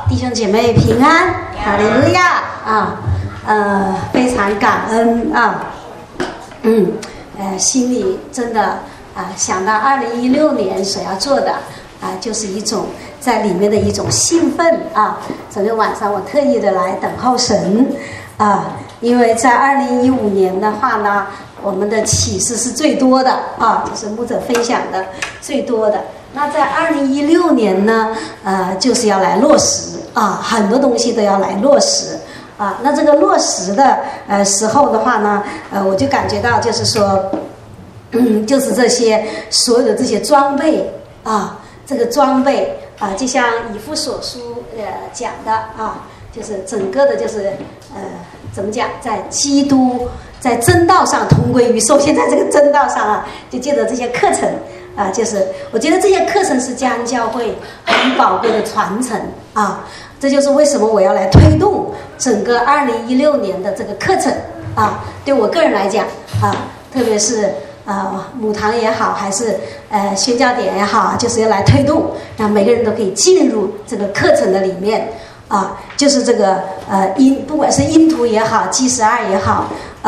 弟兄姐妹平安，哈利路亚非常感恩心里真的想到2016年所要做的就是一种在里面的一种兴奋昨天晚上我特意的来等候神因为在2015年的话呢，我们的启示是最多的就是牧者分享的最多的。那在2016年呢，就是要来落实很多东西都要来落实那这个落实的时候的话呢，我就感觉到就是说，就是这些所有的这些装备这个装备就像以弗所书讲的就是整个的就是怎么讲，在基督在真道上同归于寿。现在这个真道上就借着这些课程就是我觉得这些课程是嘉恩教会很宝贵的传承这就是为什么我要来推动整个2016年的这个课程对我个人来讲特别是母堂也好，还是宣教点也好就是要来推动，让每个人都可以进入这个课程的里面就是这个不管是因图也好，基12也好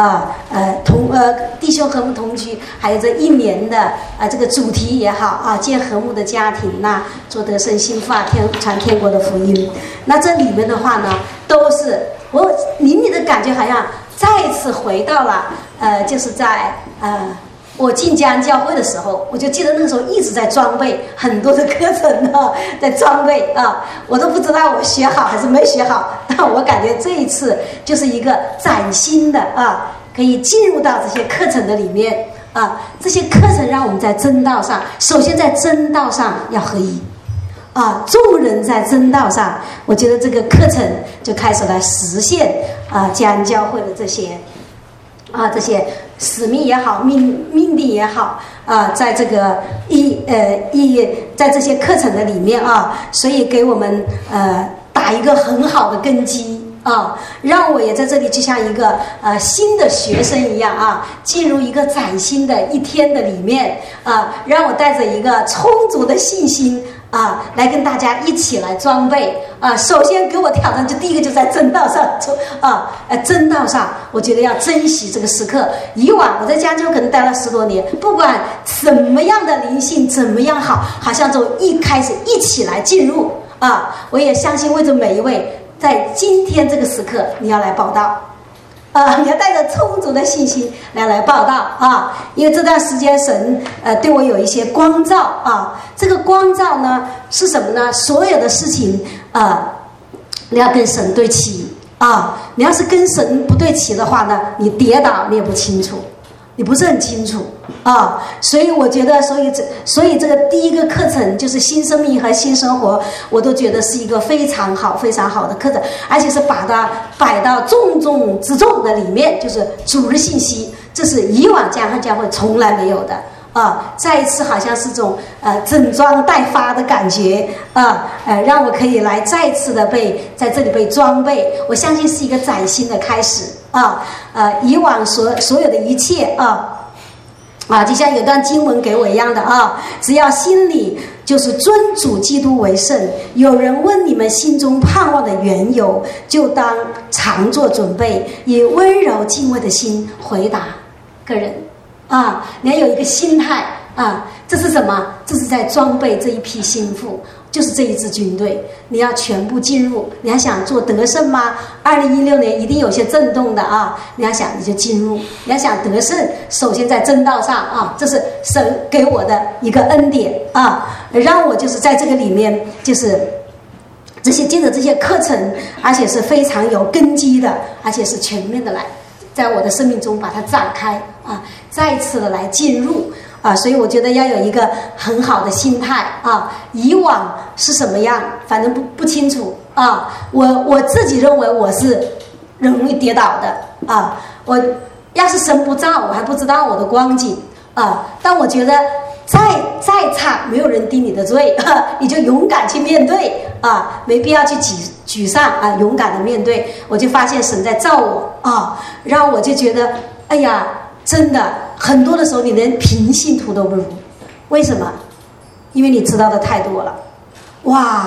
弟兄和睦同居，还有这一年的这个主题也好建和睦的家庭做得胜心腹传天国的福音。那这里面的话呢，都是我隐隐的感觉好像再次回到了就是在我进嘉恩教会的时候，我就记得那个时候一直在装备很多的课程在装备我都不知道我学好还是没学好。但我感觉这一次就是一个崭新的可以进入到这些课程的里面这些课程让我们在真道上，首先在真道上要合一众人在真道上，我觉得这个课程就开始来实现嘉恩教会的这些这些使命也好，命令也好在这个在这些课程的里面所以给我们打一个很好的根基让我也在这里就像一个新的学生一样进入一个崭新的一天的里面让我带着一个充足的信心来跟大家一起来装备首先给我挑战，就第一个就在真道上真道上，我觉得要珍惜这个时刻。以往我在加州可能待了10多年，不管什么样的灵性怎么样好像就一开始一起来进入我也相信为着每一位在今天这个时刻你要来报道你要带着充足的信心来报道因为这段时间神对我有一些光照这个光照呢是什么呢？所有的事情你要跟神对齐你要是跟神不对齐的话呢，你跌倒你也不清楚，你不是很清楚所以我觉得所以这个第一个课程就是新生命和新生活，我都觉得是一个非常好非常好的课程，而且是把它摆到重中之重的里面，就是主日信息，这是以往嘉恩教会从来没有的再一次好像是种整装待发的感觉让我可以来再次的在这里被装备，我相信是一个崭新的开始以往所有的一切就像有段经文给我一样的只要心里就是尊主基督为圣，有人问你们心中盼望的缘由，就当常做准备，以温柔敬畏的心回答个人你要有一个心态这是什么？这是在装备这一批心腹，就是这一支军队，你要全部进入。你要想做得胜吗？2016年一定有些震动的你要想你就进入，你要想得胜，首先在真道上这是神给我的一个恩典让我就是在这个里面就是借着这些课程，而且是非常有根基的，而且是全面的来在我的生命中把它展开再次的来进入所以我觉得要有一个很好的心态以往是什么样反正不清楚我自己认为我是容易跌倒的我要是神不照我还不知道我的光景但我觉得再差没有人定你的罪你就勇敢去面对没必要去沮丧勇敢的面对。我就发现神在照我让我就觉得哎呀真的很多的时候你连平信徒都不如，为什么？因为你知道的太多了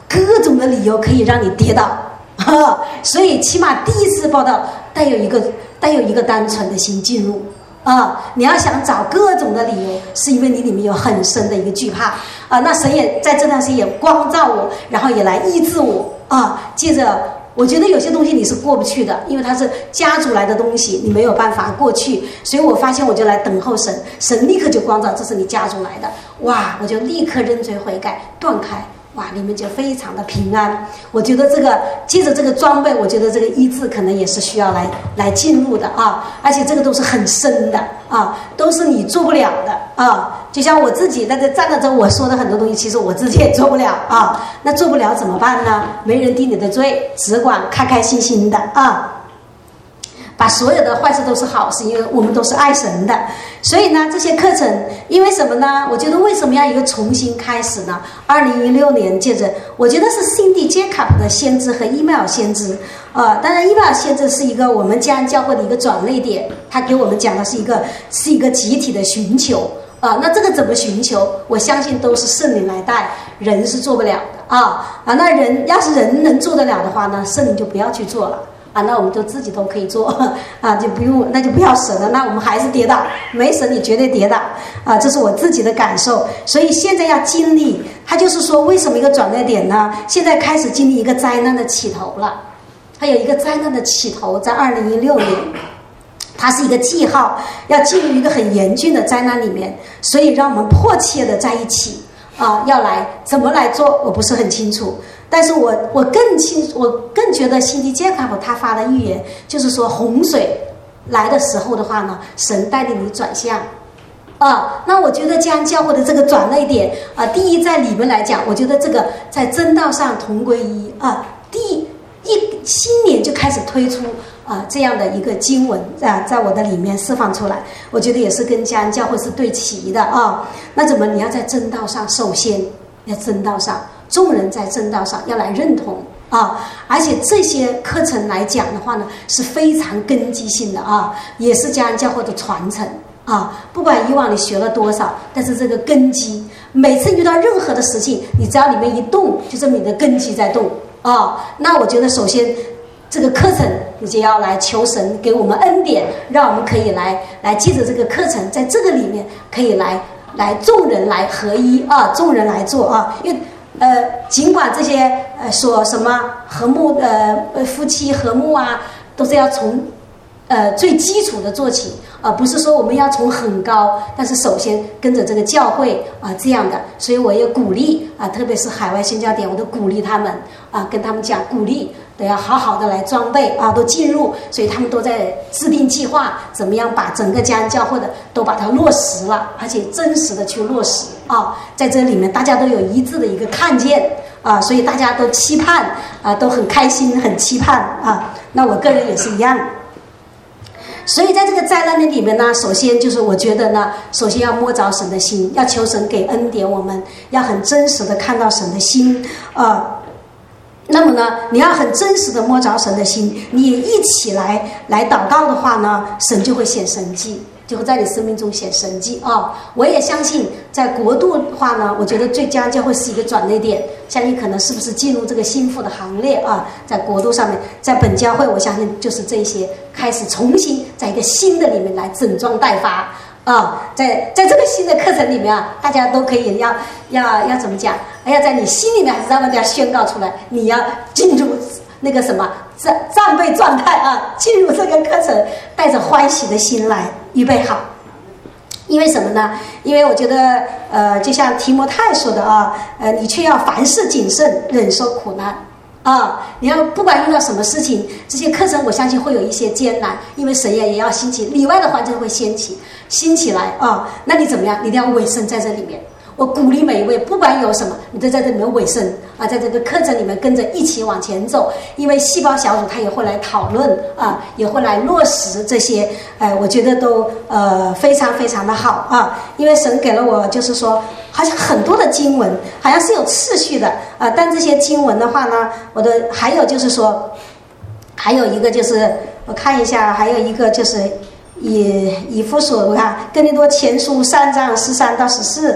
各种的理由可以让你跌倒，所以起码第一次报道带有一个单纯的心进入你要想找各种的理由，是因为你里面有很深的一个惧怕那神也在这段时间也光照我，然后也来医治我接着我觉得有些东西你是过不去的，因为它是家族来的东西，你没有办法过去，所以我发现我就来等候神，神立刻就光照这是你家族来的，哇，我就立刻认罪悔改断开，哇，你们就非常的平安。我觉得这个接着这个装备，我觉得这个医治可能也是需要来进入的而且这个都是很深的都是你做不了的就像我自己在这站了之后，我说的很多东西，其实我自己也做不了那做不了怎么办呢？没人定你的罪，只管开开心心的把所有的坏事都是好事，因为我们都是爱神的。所以呢，这些课程因为什么呢？我觉得为什么要一个重新开始呢？2016年接着我觉得是Cindy Jacobs的先知和伊麦尔先知当然伊麦尔先知是一个我们家教会的一个转捩点，他给我们讲的是一个集体的寻求那这个怎么寻求？我相信都是圣灵来带，人是做不了的那人要是人能做得了的话呢，圣灵就不要去做了那我们就自己都可以做就不用，那就不要神了，那我们还是跌倒，没神你绝对跌倒这是我自己的感受。所以现在要经历，他就是说为什么一个转捩点呢？现在开始经历一个灾难的起头了，它有一个灾难的起头，在2016年，它是一个记号，要进入一个很严峻的灾难里面，所以让我们迫切的在一起要来怎么来做，我不是很清楚。但是我更觉得辛迪杰卡普他发的预言就是说，洪水来的时候的话呢，神带领你转向那我觉得将教会的这个转捩点第一在里面来讲，我觉得这个在真道上同归一新年就开始推出这样的一个经文在我的里面释放出来，我觉得也是跟家人教会是对齐的那怎么你要在真道上，首先要真道上，众人在正道上要来认同而且这些课程来讲的话呢，是非常根基性的也是家人教会的传承不管以往你学了多少，但是这个根基，每次遇到任何的事情，你只要里面一动，就证明你的根基在动那我觉得首先这个课程你就要来求神给我们恩典，让我们可以来借着这个课程，在这个里面可以来众人来合一众人来做因为尽管这些说什么和睦夫妻和睦都是要从最基础的做起不是说我们要从很高，但是首先跟着这个教会这样的，所以我也鼓励特别是海外宣教点，我都鼓励他们跟他们讲，鼓励都要好好的来装备都进入，所以他们都在制定计划，怎么样把整个家人教会的都把它落实了，而且真实的去落实在这里面大家都有一致的一个看见所以大家都期盼都很开心很期盼那我个人也是一样。所以在这个灾难的里面呢，首先就是我觉得呢，首先要摸着神的心，要求神给恩典，我们要很真实的看到神的心那么呢，你要很真实的摸着神的心，你也一起来祷告的话呢，神就会显神迹，就会在你生命中显神迹我也相信在国度的话呢，我觉得最佳教会是一个转捩点，相信可能是不是进入这个心腹的行列在国度上面，在本教会我相信就是这些开始重新在一个新的里面来整装待发在这个新的课程里面大家都可以要怎么讲？要在你心里面还是让大家宣告出来，你要进入那个什么战备状态进入这个课程，带着欢喜的心来预备好。因为什么呢？因为我觉得就像提摩太说的你却要凡事谨慎，忍受苦难你要不管遇到什么事情，这些课程我相信会有一些艰难，因为神也要兴起，里外的环境会兴起来那你怎么样？你一定要委身在这里面。我鼓励每一位，不管有什么，你都在这里面委身在这个课程里面跟着一起往前走。因为细胞小组他也会来讨论也会来落实这些我觉得都非常非常的好因为神给了我就是说好像很多的经文好像是有次序的但这些经文的话呢，还有就是说还有一个就是我看一下，还有一个就是以弗所，我看哥林多前书3章13到14，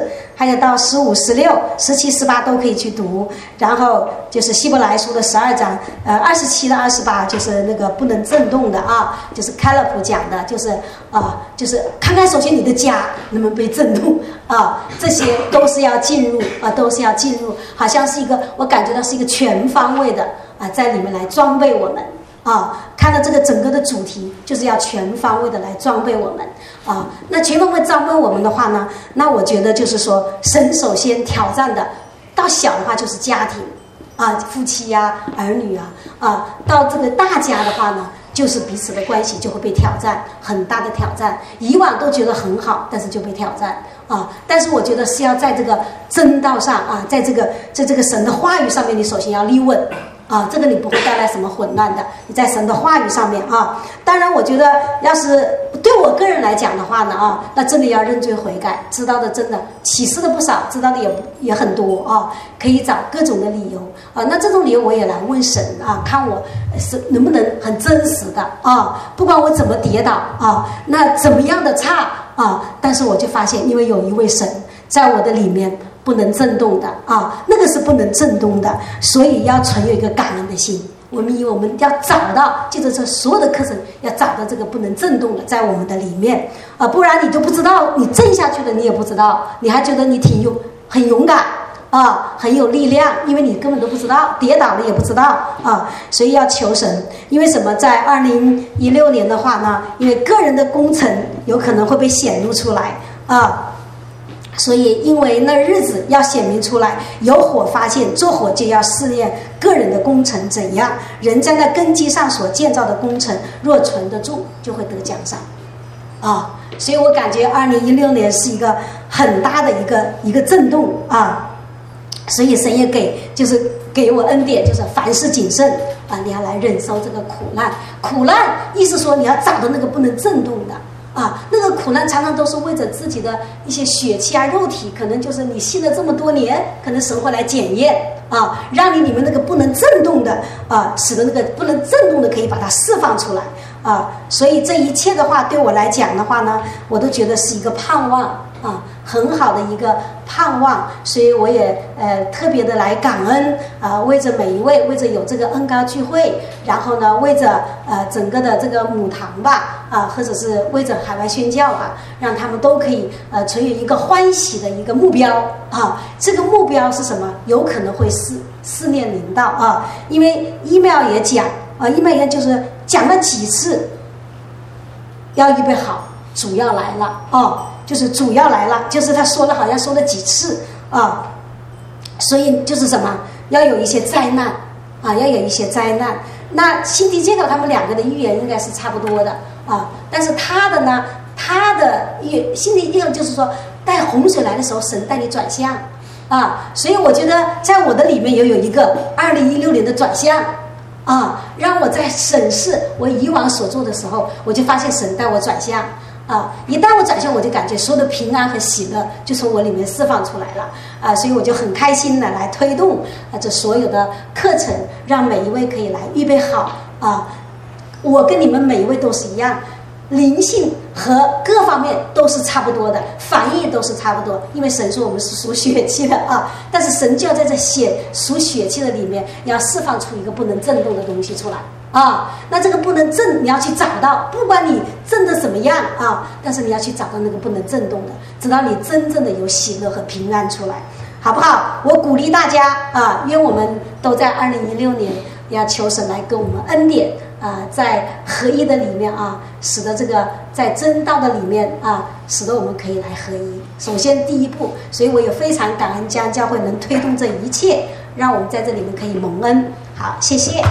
还有到15、16、17、18都可以去读。然后就是希伯来书的12章，27到28就是那个不能震动的啊，就是开勒普讲的，就是看看首先你的家能不能被震动啊，这些都是要进入都是要进入，好像是一个我感觉到是一个全方位的在里面来装备我们。看到这个整个的主题，就是要全方位的来装备我们那全方位装备我们的话呢，那我觉得就是说，神首先挑战的，到小的话就是家庭夫妻儿女到这个大家的话呢，就是彼此的关系就会被挑战，很大的挑战。以往都觉得很好，但是就被挑战但是我觉得是要在这个真道上在这个神的话语上面，你首先要立稳。这个你不会带来什么混乱的，你在神的话语上面当然我觉得要是对我个人来讲的话呢那真的要认罪悔改，知道的真的启示的不少，知道的也很多可以找各种的理由那这种理由我也来问神看我是能不能很真实的不管我怎么跌倒那怎么样的差但是我就发现，因为有一位神在我的里面不能震动的那个是不能震动的，所以要存有一个感恩的心。我们要找到，记着这所有的课程要找到这个不能震动的在我们的里面不然你都不知道，你震下去了你也不知道，你还觉得你很勇敢很有力量，因为你根本都不知道，跌倒了也不知道所以要求神。因为什么？在2016年的话呢，因为个人的工程有可能会被显露出来所以因为那日子要显明出来，有火发现，做火就要试验个人的工程怎样。人在那根基上所建造的工程，若存得住，就会得奖赏所以我感觉2016年是一个很大的一个震动所以神也给我恩典，就是凡事谨慎你要来忍受这个苦难。苦难意思说你要找到那个不能震动的那个苦难常常都是为着自己的一些血气肉体，可能就是你信了这么多年，可能神会来检验让你里面那个不能震动的使得那个不能震动的可以把它释放出来所以这一切的话对我来讲的话呢，我都觉得是一个盼望很好的一个盼望。所以我也特别的来感恩为着每一位，为着有这个恩膏聚会，然后呢为着整个的这个母堂吧或者是为着海外宣教让他们都可以存有一个欢喜的一个目标这个目标是什么？有可能会试炼临到因为email也讲email也就是讲了几次要预备好，主要来了就是主要来了，就是他说了好像说了几次所以就是什么？要有一些灾难要有一些灾难。那辛迪杰克他们两个的预言应该是差不多的但是他的呢，他的辛迪杰克就是说带洪水来的时候，神带你转向所以我觉得在我的里面也有一个2016年的转向让我在审视我以往所做的时候，我就发现神带我转向一旦我转向，我就感觉所有的平安和喜乐就从我里面释放出来了所以我就很开心的来推动这所有的课程，让每一位可以来预备好我跟你们每一位都是一样，灵性和各方面都是差不多的，反应都是差不多，因为神说我们是属血气的但是神就要在这属血气的里面要释放出一个不能震动的东西出来那这个不能震，你要去找到，不管你震的怎么样但是你要去找到那个不能震动的，直到你真正的有喜乐和平安出来，好不好？我鼓励大家愿我们都在2016年要求神来给我们恩典在合一的里面使得这个在真道的里面使得我们可以来合一。首先第一步，所以我也非常感恩江教会能推动这一切，让我们在这里面可以蒙恩。好，谢谢。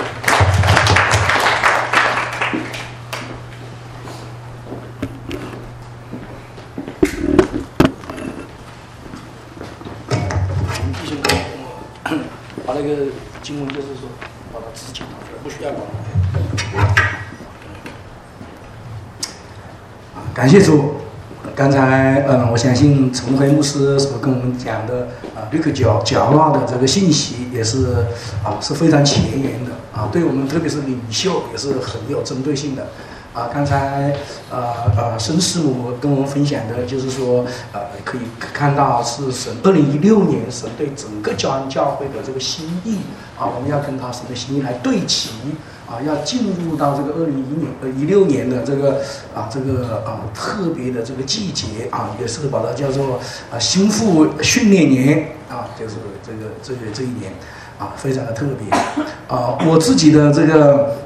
把那个经文就是说把它直讲，不需要管。 感谢主。刚才我相信陈辉牧师所跟我们讲的绿克角落的这个信息也是是非常前沿的对我们特别是领袖也是很有针对性的刚才沈师母跟我们分享的，就是说可以看到是神2016年神对整个教安教会的这个心意我们要跟他神的心意来对齐要进入到这个2016年的这个特别的这个季节也是把它叫做心腹训练年就是这一年非常的特别我自己的这个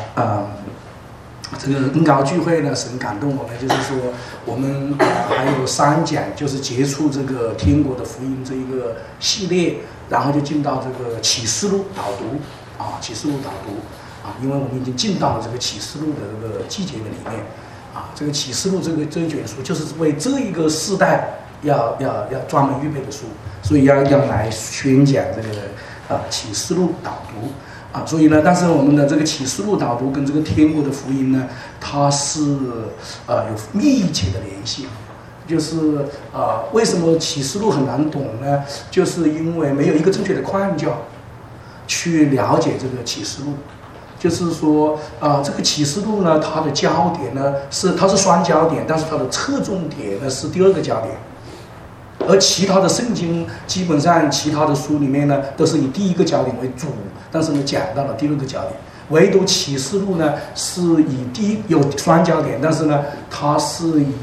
恩膏聚会呢，神感动我们，就是说我们还有3讲，就是接触这个天国的福音这一个系列，然后就进到这个启示录导读启示录导读因为我们已经进到了这个启示录的这个季节的里面这个启示录这一卷书就是为这一个世代要专门预备的书，所以要来宣讲这个启示录导读。所以呢，但是我们的这个启示录导读跟这个天国的福音呢，它是有密切的联系。就是为什么启示录很难懂呢？就是因为没有一个正确的框架去了解这个启示录。就是说这个启示录呢，它的焦点呢它是双焦点，但是它的侧重点呢是第2个焦点。而其他的圣经基本上其他的书里面呢都是以第1个焦点为主，但是呢讲到了第2个焦点，唯独启示录呢是以有双焦点，但是呢它是以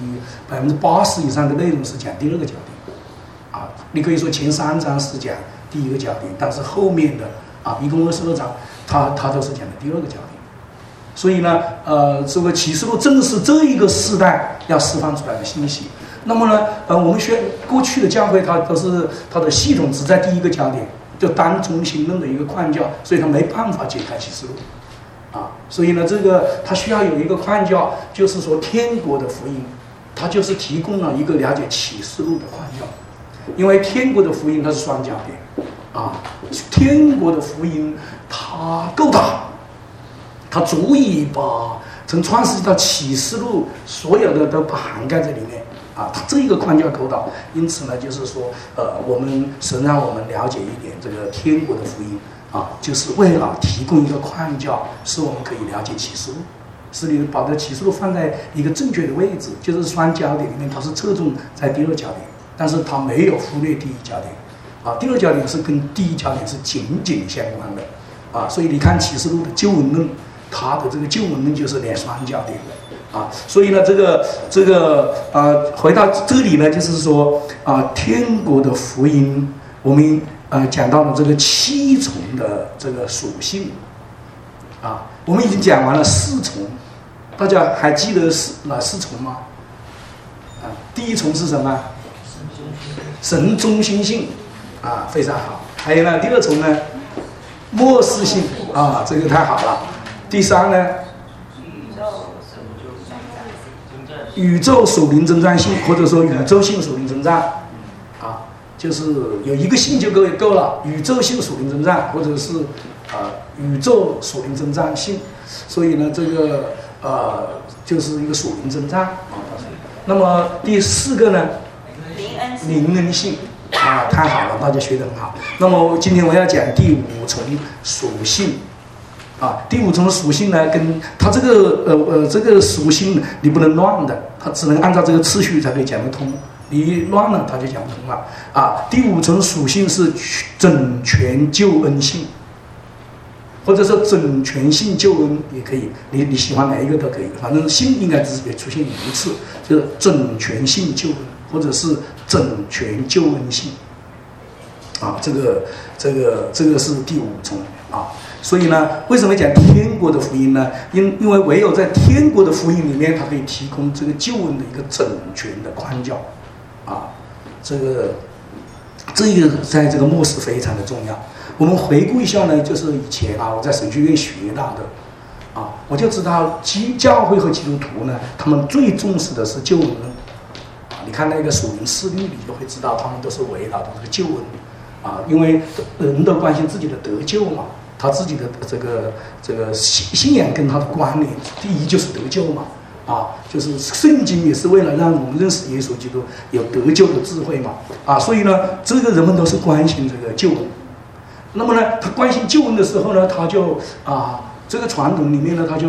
80%以上的内容是讲第2个焦点你可以说前3章是讲第1个焦点，但是后面的一共22章它都是讲的第2个焦点。所以呢这个启示录正是这一个时代要释放出来的信息。那么呢我们过去的教会它的系统只在第1个焦点，就单中心论的一个框架，所以它没办法解开启示录所以呢这个它需要有一个框架，就是说天国的福音它就是提供了一个了解启示录的框架。因为天国的福音它是双焦点天国的福音它够大，它足以把从创世纪到启示录所有的都把涵盖在里面它这一个框架够大。因此呢就是说神让我们了解一点这个天国的福音就是为了提供一个框架，使我们可以了解启示录，使你把这启示录放在一个正确的位置，就是双焦点里面它是侧重在第2焦点，但是它没有忽略第1焦点第2焦点是跟第1焦点是紧紧相关的所以你看启示录的救恩论，它的这个救恩论就是连双焦点的所以呢这个回到这里呢，就是说天国的福音我们讲到了这个7重的这个属性我们已经讲完了4重，大家还记得哪4重吗？第1重是什么？神中心性非常好。还有呢第2重呢末世性这个太好了。第3呢宇宙属灵征战性，或者说宇宙性属灵征战就是有一个性就够了，宇宙性属灵征战，或者是宇宙属灵征战性。所以呢这个就是一个属灵征战那么第4个呢灵恩性太好了，大家学得很好。那么今天我要讲第5重属性第5重属性呢，跟它这个属性你不能乱的，它只能按照这个次序才可以讲得通，你乱了它就讲不通了第5重属性是整全救恩性，或者说整全性救恩也可以，你喜欢哪一个都可以，反正性应该只出现一次，就是整全性救恩或者是整全救恩性这个是第5重所以呢为什么讲天国的福音呢？因为唯有在天国的福音里面，它可以提供这个救恩的一个整全的框架这个在这个末世非常的重要。我们回顾一下呢，就是以前我在神学院学到的我就知道教会和基督徒呢，他们最重视的是救恩你看那个属灵事例，你就会知道他们都是围绕着这个救恩因为人都关心自己的得救嘛，他自己的这个信仰跟他的关联，第一就是得救嘛就是圣经也是为了让我们认识耶稣基督，有得救的智慧嘛所以呢这个人们都是关心这个救恩。那么呢他关心救恩的时候呢，他就这个传统里面呢，他就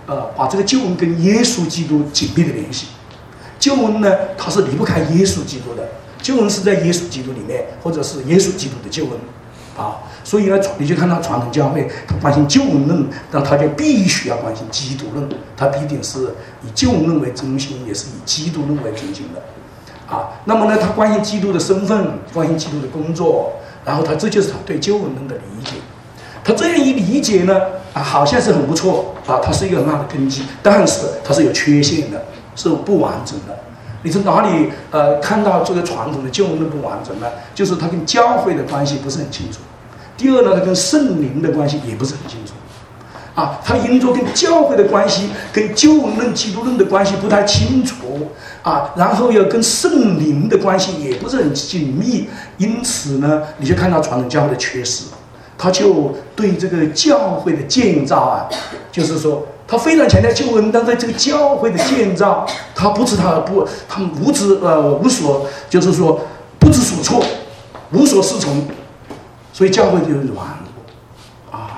把这个救恩跟耶稣基督紧密的联系。救恩呢，它是离不开耶稣基督的，救恩是在耶稣基督里面，或者是耶稣基督的救恩啊。所以呢，你就看到传统教会，他关心救恩论，那他就必须要关心基督论，他必定是以救恩论为中心，也是以基督论为中心的。啊，那么呢，他关心基督的身份，关心基督的工作，然后这就是他对救恩论的理解。他这样一理解呢，好像是很不错啊，它是一个很好的根基，但是它是有缺陷的，是不完整的。你从哪里看到这个传统的救恩论不完整呢？就是它跟教会的关系不是很清楚。第二呢，它跟圣灵的关系也不是很清楚。啊，他因着跟教会的关系、跟救恩论、基督论的关系不太清楚啊，然后又跟圣灵的关系也不是很紧密，因此呢，你就看到传统教会的缺失，他就对这个教会的建造啊，就是说他非常强调救恩，但在这个教会的建造，他无所，就是说不知所措，无所适从，所以教会就软啊。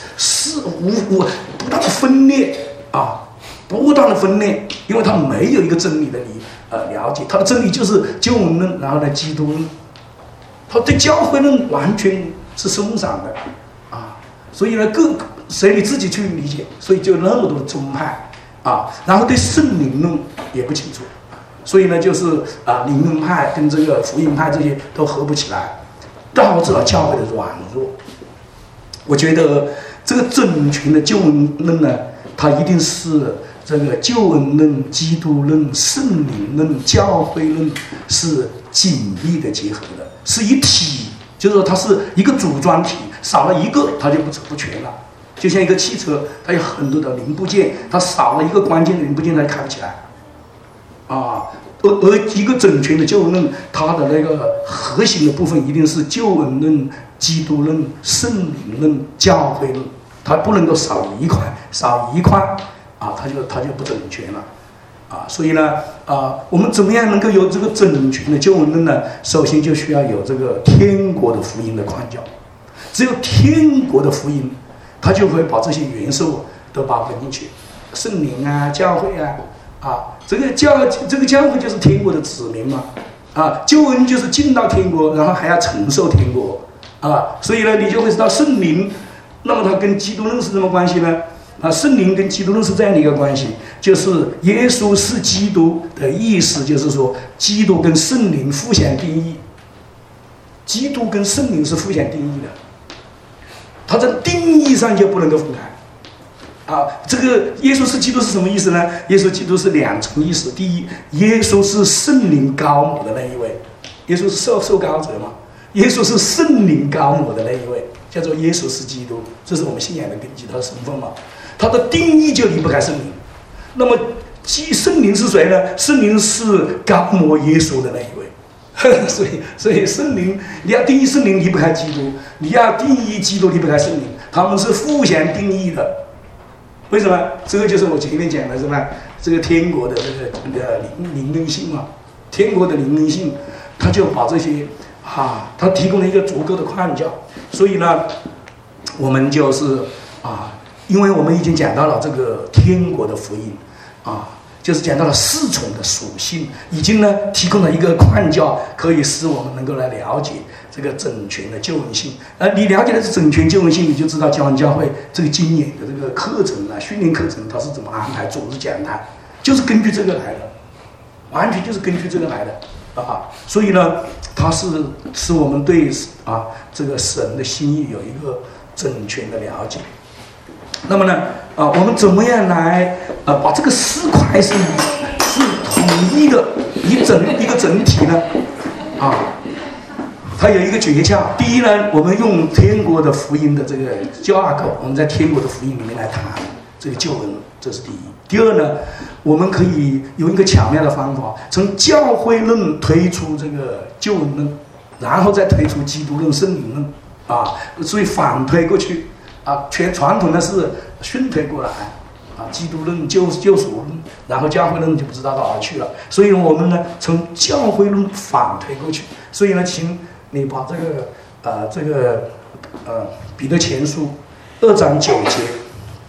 不断的分裂啊，不断的分裂，因为他没有一个真理的了解，他的真理就是救恩论，然后呢基督论，他对教会论完全是松散的啊，所以呢随你自己去理解，所以就那么多的宗派啊，然后对圣灵论也不清楚，所以呢就是灵恩派跟这个福音派这些都合不起来，导致了教会的软弱。我觉得这个整群的救恩论呢，它一定是这个救恩论、基督论、圣灵论、教会论是紧密的结合的，是一体，就是说它是一个组装体，少了一个它就不全了。就像一个汽车，它有很多的零部件，它少了一个关键的零部件，它就开不起来啊。而一个整全的救恩论，它的那个核心的部分一定是救恩论、基督论、圣灵论、教会论，它不能够少一块啊，它就不整全了啊。所以呢，我们怎么样能够有这个整全的救恩论呢？首先就需要有这个天国的福音的框架，只有天国的福音，它就会把这些元素都包含进去，圣灵啊、教会啊，这个教会就是天国的子民嘛，啊，救恩就是进到天国，然后还要承受天国啊，所以呢，你就会知道圣灵，那么它跟基督论是什么关系呢？啊，圣灵跟基督论是这样的一个关系，就是耶稣是基督的意思，就是说基督跟圣灵互相定义，基督跟圣灵是互相定义的，它在定义上就不能够分开。啊，这个耶稣是基督是什么意思呢？耶稣基督是两层意思。第一，耶稣是圣灵高抹的那一位，耶稣是受膏者嘛，耶稣是圣灵高抹的那一位，叫做耶稣是基督，这是我们信仰的根基，他的身份嘛。他的定义就离不开圣灵。那么，圣灵是谁呢？圣灵是高抹耶稣的那一位。所以圣灵，你要定义圣灵离不开基督，你要定义基督离不开圣灵，他们是互相定义的。为什么？这个就是我前面讲的什么？这个天国的这个灵恩性嘛，天国的灵恩性，他就把这些他提供了一个足够的框架。所以呢，我们就是因为我们已经讲到了这个天国的福音就是讲到了四重的属性，已经呢提供了一个框架，可以使我们能够来了解这个整全的救恩性。你了解的是整全救恩性，你就知道教会这个今年的这个课程训练课程它是怎么安排，组织讲台就是根据这个来的，完全就是根据这个来的所以呢，它是使我们对这个神的心意有一个整全的了解。那么呢，我们怎么样来把这个四块是统一的一个整体呢？它有一个诀窍。第一呢，我们用天国的福音的这个架构，我们在天国的福音里面来谈这个救恩，这是第一。第二呢，我们可以用一个巧妙的方法，从教会论推出这个救恩论，然后再推出基督论、圣灵论所以反推过去。全传统的是顺推过来基督论、救赎论，然后教会论就不知道到哪去了。所以我们呢，从教会论反推过去。所以呢，请你把彼得前书2章9节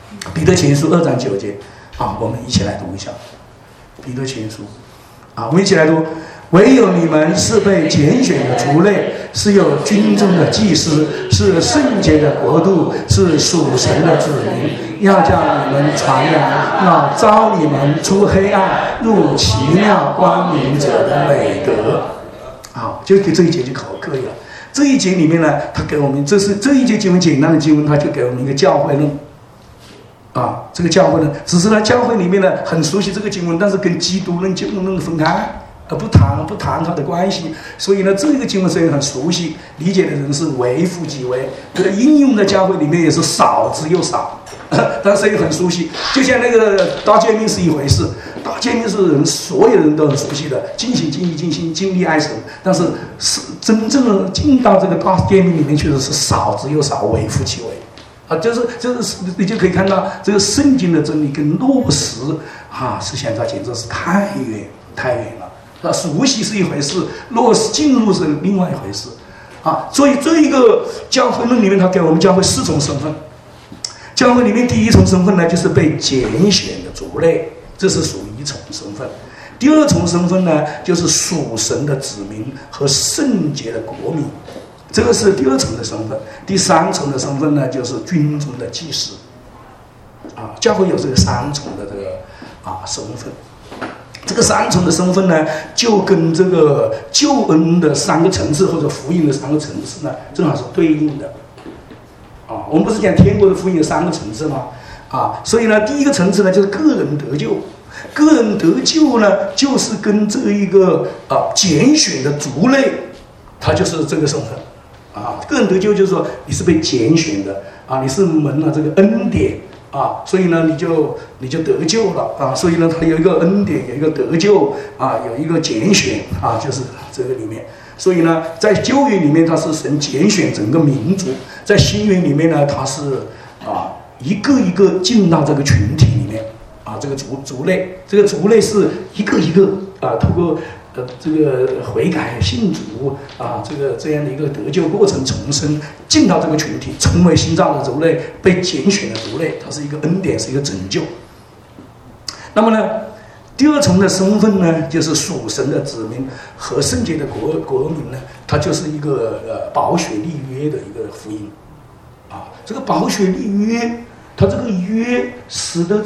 彼得前书2章9节啊，我们一起来读一下。彼得前书啊，我们一起来读。唯有你们是被拣选的族类，是有君尊的祭司，是圣洁的国度，是属神的子民，要叫你们传扬那召你们出黑暗入奇妙光明者的美德。好，就给这一节就可以了。这一节里面呢，他给我们这一节经文简单的经文，他就给我们一个教会论。啊，这个教会呢，只是呢，教会里面呢很熟悉这个经文，但是跟基督论、经论分开。不谈它的关系，所以呢，这个经文虽然很熟悉，理解的人是微乎其微，这个应用在教会里面也是少之又少，但是也很熟悉。就像那个大诫命是一回事，大诫命是所有人都很熟悉的，尽心尽意尽心尽力爱神，但是真正的进到这个大诫命里面去的是少之又少，微乎其微。啊，就是你就可以看到这个圣经的真理跟落实啊，是现在简直是太远了。熟悉是一回事，落实进入是另外一回事，啊，所以这一个教会论里面，他给我们教会4重身份。教会里面第一重身份呢，就是被拣选的族类，这是属于一重身份。第二重身份呢，就是属神的子民和圣洁的国民，这个是第二重的身份。第三重的身份呢，就是军中的祭司。啊，教会有这个3重的这个身份。这个3重的身份呢，就跟这个救恩的3个层次或者福音的3个层次呢，正好是对应的。啊，我们不是讲天国的福音有3个层次吗？啊，所以呢，第一个层次呢就是个人得救，个人得救呢就是跟这一个拣选的族类，它就是这个身份。啊，个人得救就是说你是被拣选的啊，你是蒙了这个恩典。啊，所以呢，你就得救了啊，所以呢，它有一个恩典，有一个得救啊，有一个拣选啊，就是这个里面。所以呢，在旧约里面，它是神拣选整个民族；在新约里面呢，它是一个一个进到这个群体里面啊，这个族类，这个族类是一个一个通过这个悔改信主啊，这样的一个得救过程重生，进到这个群体，成为新造的族类，被拣选的族类，它是一个恩典，是一个拯救。那么呢，第二重的身份呢，就是属神的子民和圣洁的国民呢，它就是一个保血立约的一个福音啊。这个保血立约，它这个约使得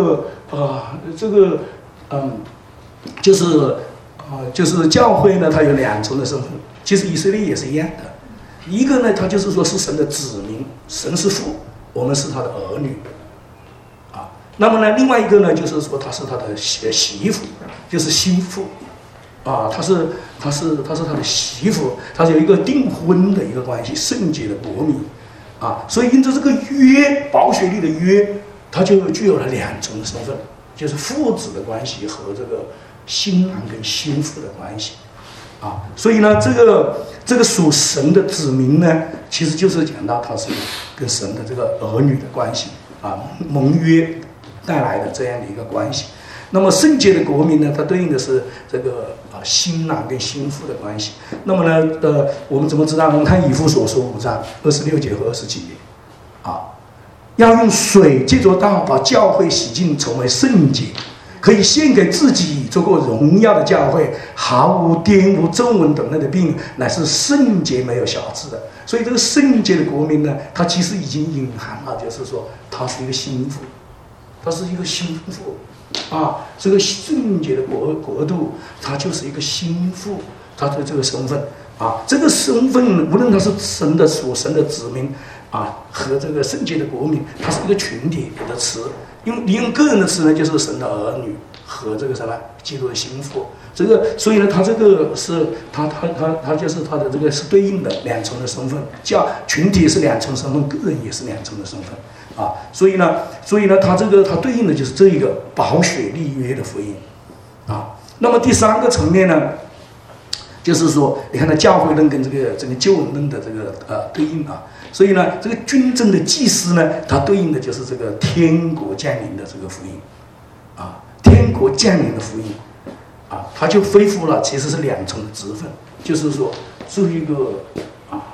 就是教会呢，它有2重的身份。其实以色列也是一样的，一个呢，它就是说是神的子民，神是父，我们是他的儿女，啊。那么呢，另外一个呢，就是说他是他的媳妇，就是新妇，啊，他是他的媳妇，他有一个订婚的一个关系，圣洁的国民，啊。所以因着这个约，保血立的约，它就具有了2重的身份，就是父子的关系和这个新郎跟新妇的关系，啊，所以呢，这个属神的子民呢，其实就是讲到他是跟神的这个儿女的关系啊，盟约带来的这样的一个关系。那么圣洁的国民呢，它对应的是这个新郎跟新妇的关系。那么呢，我们怎么知道呢？看以弗所书5章26节和27节，啊，要用水借着道把教会洗净，成为圣洁。可以献给自己做过荣耀的教会，毫无玷污、皱纹等类的病，乃是圣洁没有瑕疵的。所以这个圣洁的国民呢，它其实已经隐含了，就是说它是一个心腹，它是一个心腹啊。这个圣洁的国度，它就是一个心腹，它的这个身份啊，这个身份无论它是属神的子民啊，和这个圣洁的国民，它是一个群体的词。你用个人的词呢，就是神的儿女和这个什么基督的心腹。这个，所以呢，他这个是他就是他的这个是对应的2重的身份，群体是2重身份，个人也是2重的身份啊。所以呢，他对应的就是这一个保血立约的福音啊。那么第3个层面呢，就是说，你看他教会论跟这个救恩论的这个对应啊。所以呢，这个军政的祭司呢，它对应的就是这个天国降临的这个福音，啊，天国降临的福音，啊，它就恢复了，其实是2重的职分，就是说，这一个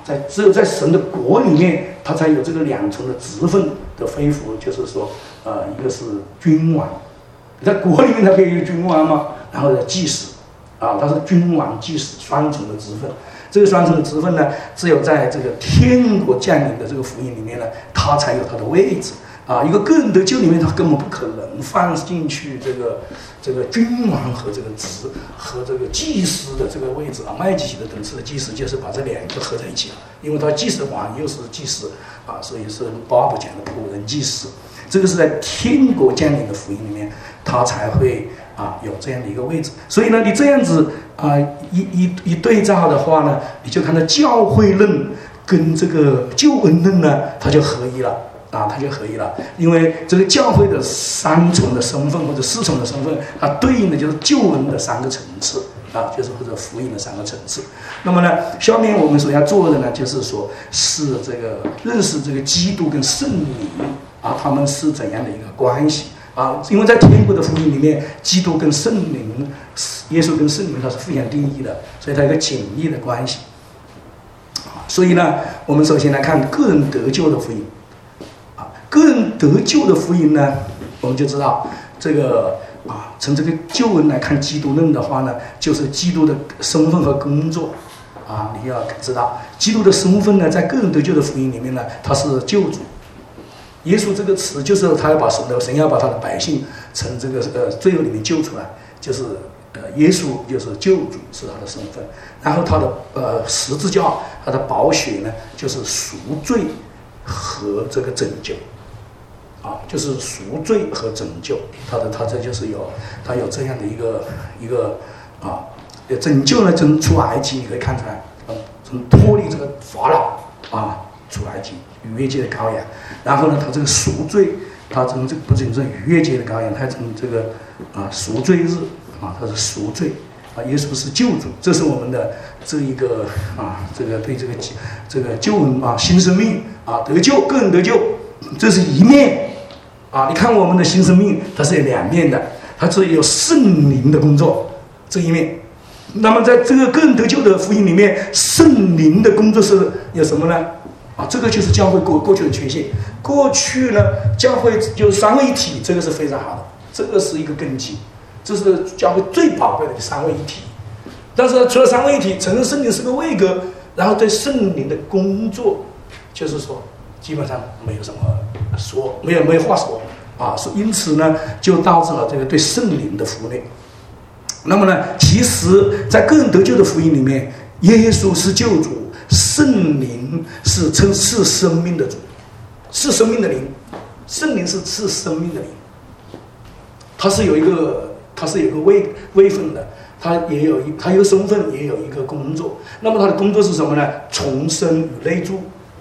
只有在神的国里面，他才有这个两重的职分的恢复，就是说，一个是君王，在国里面他可以有君王嘛，然后祭司，他是君王祭司双重的职分。这个双重的职分呢，只有在这个天国降临的这个福音里面呢，他才有他的位置。一个个人得救里面，他根本不可能放进去这个君王和这个职和这个祭司的这个位置麦基洗德等次的祭司就是把这两个合在一起了，因为他既是王又是祭司所以是巴不讲的仆人祭司。这个是在天国降临的福音里面，他才会有这样的一个位置。所以呢，你这样子一对照的话呢，你就看到教会论跟这个救恩论呢，它就合一了。它就合一了，因为这个教会的三重的身份或者四重的身份，它对应的就是救恩的三个层次就是或者福音的三个层次。那么呢，下面我们所要做的呢，就是说是这个认识这个基督跟圣灵他们是怎样的一个关系因为在天国的福音里面，基督跟圣灵、耶稣跟圣灵它是互相定义的，所以它有一个紧密的关系所以呢，我们首先来看个人得救的福音。个人得救的福音呢，我们就知道这个从这个救恩来看基督论的话呢，就是基督的身份和工作你要知道基督的身份呢，在个人得救的福音里面呢，他是救主。耶稣这个词就是他要把神要把他的百姓从这个罪恶里面救出来，就是耶稣就是救主是他的身份，然后他的十字架他的宝血呢，就是赎罪和这个拯救就是赎罪和拯救，他这就是有这样的一个拯救呢，从出埃及你可以看出来，从脱离这个法老出埃及逾越节的羔羊，然后呢，他这个赎罪，他从这不仅是逾越节的羔羊，他从这个赎罪日他是赎罪耶稣是救主，这是我们的这一个这个对这个救恩新生命得救，个人得救，这是一面你看我们的新生命，它是有两面的，它是有圣灵的工作这一面。那么在这个个人得救的福音里面，圣灵的工作是有什么呢？这个就是教会过去的缺陷。过去呢，教会就是三位一体，这个是非常好的，这个是一个根基，这是教会最宝贵的三位一体。但是除了三位一体，承认圣灵是个位格，然后对圣灵的工作，就是说基本上没有什么说，没有话说因此呢，就导致了这个对圣灵的忽略。那么呢，其实在个人得救的福音里面，耶稣是救主，圣灵是赐生命的主，是生命的灵，圣灵是赐生命的灵，它是有一个位分的，它有身份，也有一个工作。那么它的工作是什么呢？重生与内住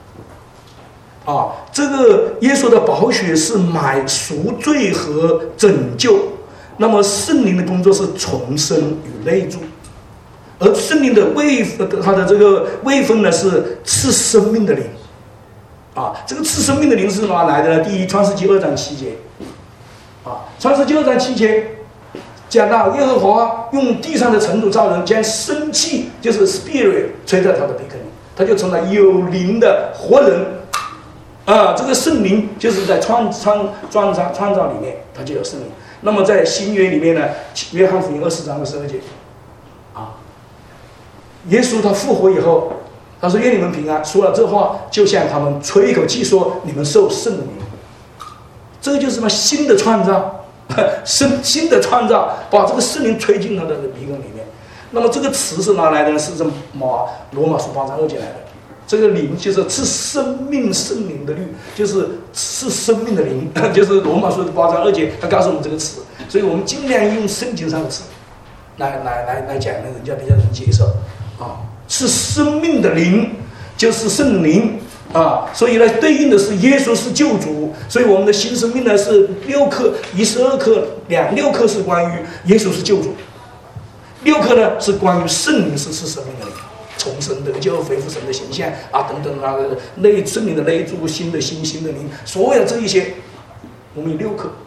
这个耶稣的宝血是买赎罪和拯救，那么圣灵的工作是重生与内住，而圣灵的他的这个位分呢是赐生命的灵这个赐生命的灵是哪来的呢？第一，创世纪2章7节创世纪2章7节讲到耶和华用地上的尘土造人，将生气就是 spirit 吹在他的鼻孔里，他就成了有灵的活人这个圣灵就是在创造里面，它就有圣灵。那么在新约里面呢，约翰福音24章22节耶稣他复活以后，他说愿你们平安，说了这话就像他们吹一口气说你们受圣灵，这个就是什么新的创造新的创造，把这个圣灵吹进他的鼻孔里面。那么这个词是哪来的呢？是从罗马书8章2节来的。这个灵就是赐生命圣灵的律，就是赐生命的灵，就是罗马书8章2节，他告诉我们这个词，所以我们尽量用圣经上的词来讲，那人家比较能接受是生命的灵，就是圣灵所以呢，对应的是耶稣是救主，所以我们的新生命呢是6克12克6克是关于耶稣是救主，6克呢是关于圣灵是生命的灵，重生得救，恢复神的形象等等圣灵的内住，新的灵，所有这一些，我们有6克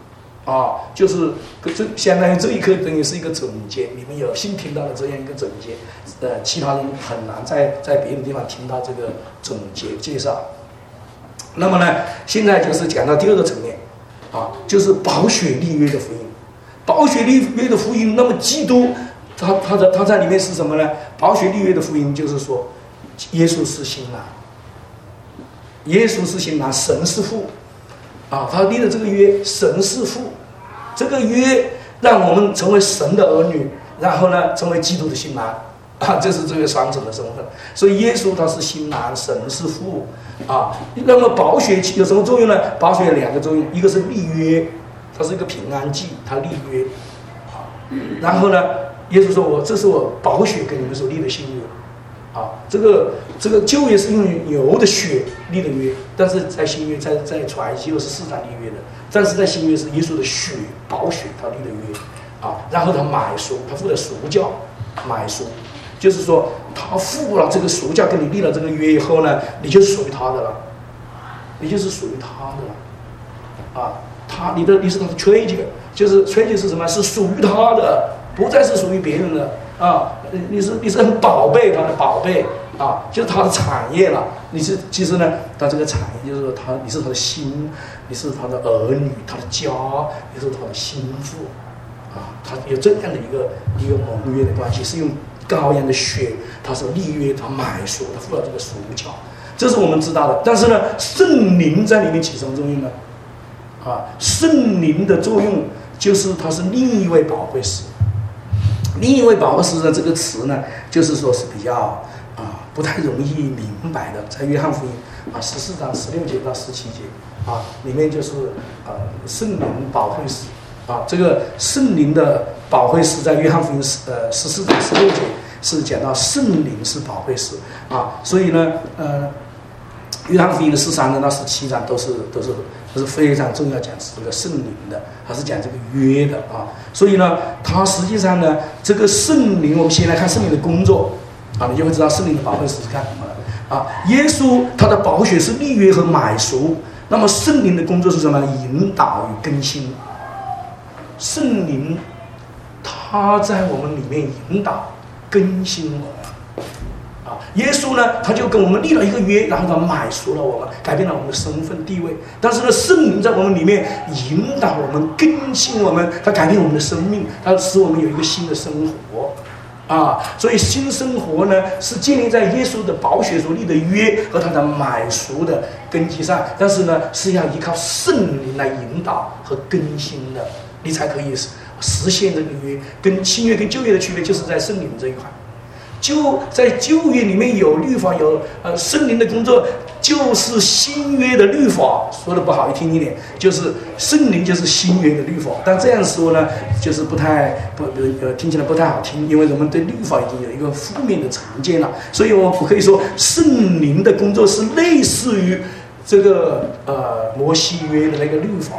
就是这相当于这一课等于是一个总结，你们有幸听到了这样一个总结，其他人很难在别的地方听到这个总结介绍。那么呢，现在就是讲到第二个层面，就是宝血立约的福音。宝血立约的福音，那么基督他在里面是什么呢？宝血立约的福音就是说，耶稣是新郎，耶稣是新郎，神是父，他立的这个约，神是父，这个约让我们成为神的儿女，然后呢，成为基督的新郎，这是这个双重的身份。所以耶稣他是新郎，神是父，那么宝血有什么作用呢？宝血有两个作用，一个是立约，它是一个平安祭，它立约，然后呢，耶稣说这是我宝血跟你们所立的新约。这个旧约是用牛的血立的约，但是在新约在传记24章立约的，但是在新约是耶稣的血宝血他立的约，然后他买赎，他付了赎价，买赎，就是说他付了这个赎价，跟你立了这个约以后呢，你就是属于他的了，你就是属于他的了，你是他的treasure，就是 treasure是什么？是属于他的，不再是属于别人的。你是很宝贝他的宝贝就是他的产业了。其实呢，他这个产业就是说你是他的心，你是他的儿女，他的家，你是他的心腹他有这样的一个盟约的关系，是用羔羊的血，他是立约，他买赎，他付了这个赎价，这是我们知道的。但是呢，圣灵在里面起什么作用呢？圣灵的作用就是他是另一位保惠师。另一位保惠师的这个词呢，就是说是比较不太容易明白的，在约翰福音14章16节到17节里面就是圣灵保惠师这个圣灵的保惠师在约翰福音14章16节是讲到圣灵是保惠师所以呢约翰福音的13章到17章都是非常重要，讲这个圣灵的，还是讲这个约的所以呢，它实际上呢，这个圣灵，我们先来看圣灵的工作你就会知道圣灵的保惠师是干什么的耶稣他的宝血是立约和买赎，那么圣灵的工作是什么？引导与更新。圣灵他在我们里面引导更新我们耶稣呢，他就跟我们立了一个约，然后他买赎了我们，改变了我们的身份地位。但是呢，圣灵在我们里面引导我们、更新我们，他改变我们的生命，他使我们有一个新的生活所以新生活呢，是建立在耶稣的宝血所立的约和他的买赎的根基上，但是呢，是要依靠圣灵来引导和更新的，你才可以实现这个约。跟新约跟旧约的区别，就是在圣灵这一块。在旧约里面有律法，有圣灵的工作，就是新约的律法。说的不好听一点，就是圣灵就是新约的律法。但这样说呢，就是听起来不太好听，因为人们对律法已经有一个负面的成见了。所以我可以说，圣灵的工作是类似于这个摩西约的那个律法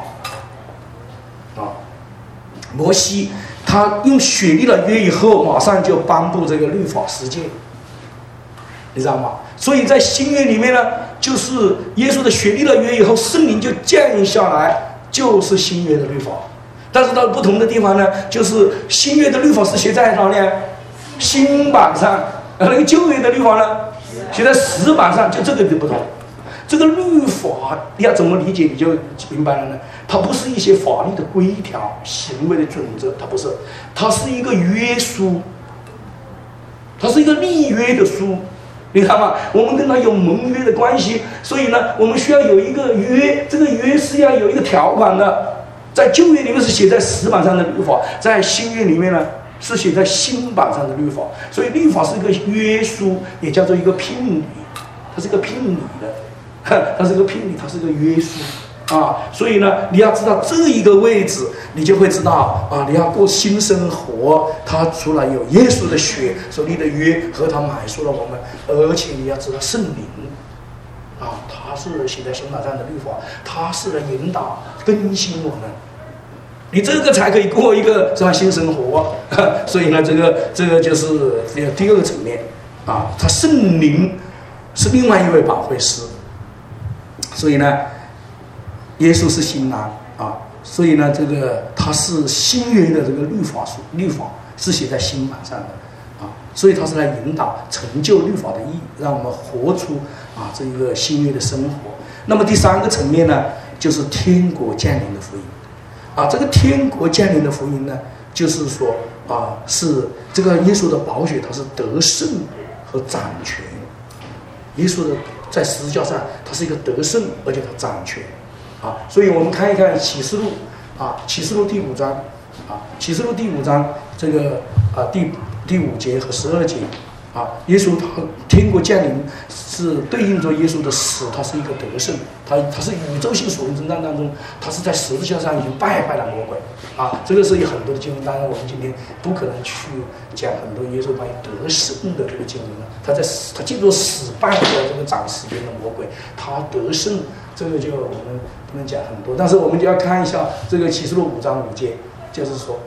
摩西他用血立了约以后，马上就颁布这个律法十诫，你知道吗？所以在新约里面呢，就是耶稣的血立了约以后，圣灵就降下来，就是新约的律法。但是到不同的地方呢，就是新约的律法是写在哪里？新版上，那个旧约的律法呢，写在石板上，就这个就不同。这个律法你要怎么理解，你就明白了呢？它不是一些法律的规条、行为的准则，它不是，它是一个约书，它是一个立约的书，你看嘛，我们跟它有盟约的关系，所以呢，我们需要有一个约，这个约是要有一个条款的。在旧约里面是写在石板上的律法，在新约里面呢是写在新版上的律法，所以律法是一个约书，也叫做一个聘礼，它是一个聘礼的。它是个聘礼，它是个约束所以呢，你要知道这一个位置，你就会知道你要过新生活，它除了有耶稣的血所立的约和他买赎了我们，而且你要知道圣灵他是写在新版上的律法，他是来引导更新我们，你这个才可以过一个什么新生活所以呢，这个就是第二个层面他圣灵是另外一位保惠师。所以呢，耶稣是新郎所以呢，这个它是新约的这个律法书，律法是写在心版上的啊，所以它是来引导成就律法的意义，让我们活出这一个新约的生活。那么第三个层面呢，就是天国降临的福音这个天国降临的福音呢，就是说是这个耶稣的宝血，它是得胜和掌权。耶稣的在十字架上，他是一个得胜，而且他掌权所以我们看一看启示录启示录第5章启示录第5章这个第5节和12节耶稣他天国降临是对应着耶稣的死，他是一个得胜，他是宇宙性属灵征战当中，他是在十字架上已经败了魔鬼这个是有很多的经文，当然我们今天不可能去讲很多耶稣关于得胜的这个经文了。他借着死败了这个掌时间的魔鬼，他得胜，这个就我们不能讲很多，但是我们就要看一下这个启示录5章5节，就是说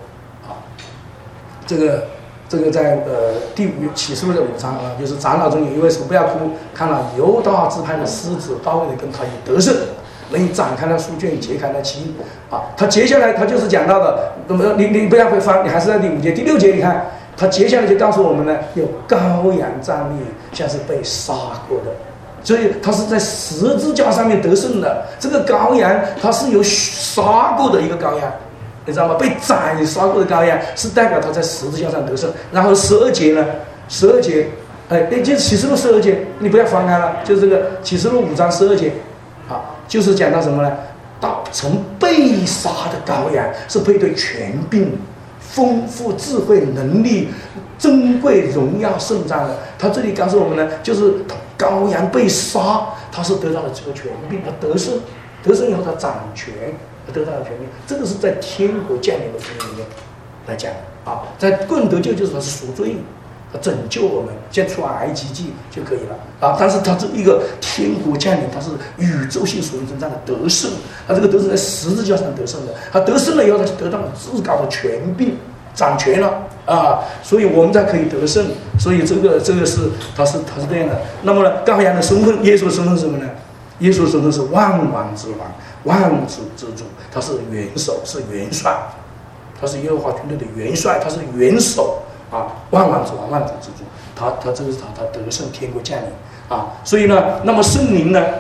这个在第5启示录的5章就是长老中有一位说不要哭，看了犹大支派的狮子大卫的跟他以得胜，能以展开了书卷，解开了其印他接下来他就是讲到的，你不要会翻，你还是在第5节第6节，你看他接下来就告诉我们呢，有羔羊站立，像是被杀过的，所以他是在十字架上面得胜的。这个羔羊他是有杀过的一个羔羊，你知道吗？被宰杀过的羔羊是代表他在十字架上得胜。然后12节呢，12节，就是启示录12节，你不要翻开了，就是这个启示录5章12节就是讲到什么呢？到从被杀的羔羊是配对权柄、丰富智慧、能力、珍贵、荣耀、圣战的。他这里告诉我们呢，就是羔羊被杀，他是得到了这个权柄，他得胜以后他掌权，得到了权柄。这个是在天国降临的福音里面来讲在个人得救就是他是赎罪，他拯救我们，先出埃及记就可以了但是他这一个天国降临，他是宇宙性属灵征战的得胜，他这个得胜在十字架上得胜的，他得胜了以后，他就得到了至高的权柄，掌权了所以我们才可以得胜。所以这个是他是这样的。那么呢，羔羊的身份，耶稣的身份是什么呢？耶稣的身份是万王之王，万主之主，他是元首，是元帅，他是耶和华军队的元帅，他是元首万王之王，万主之主，他这个是他得胜，天国降临所以呢，那么圣灵呢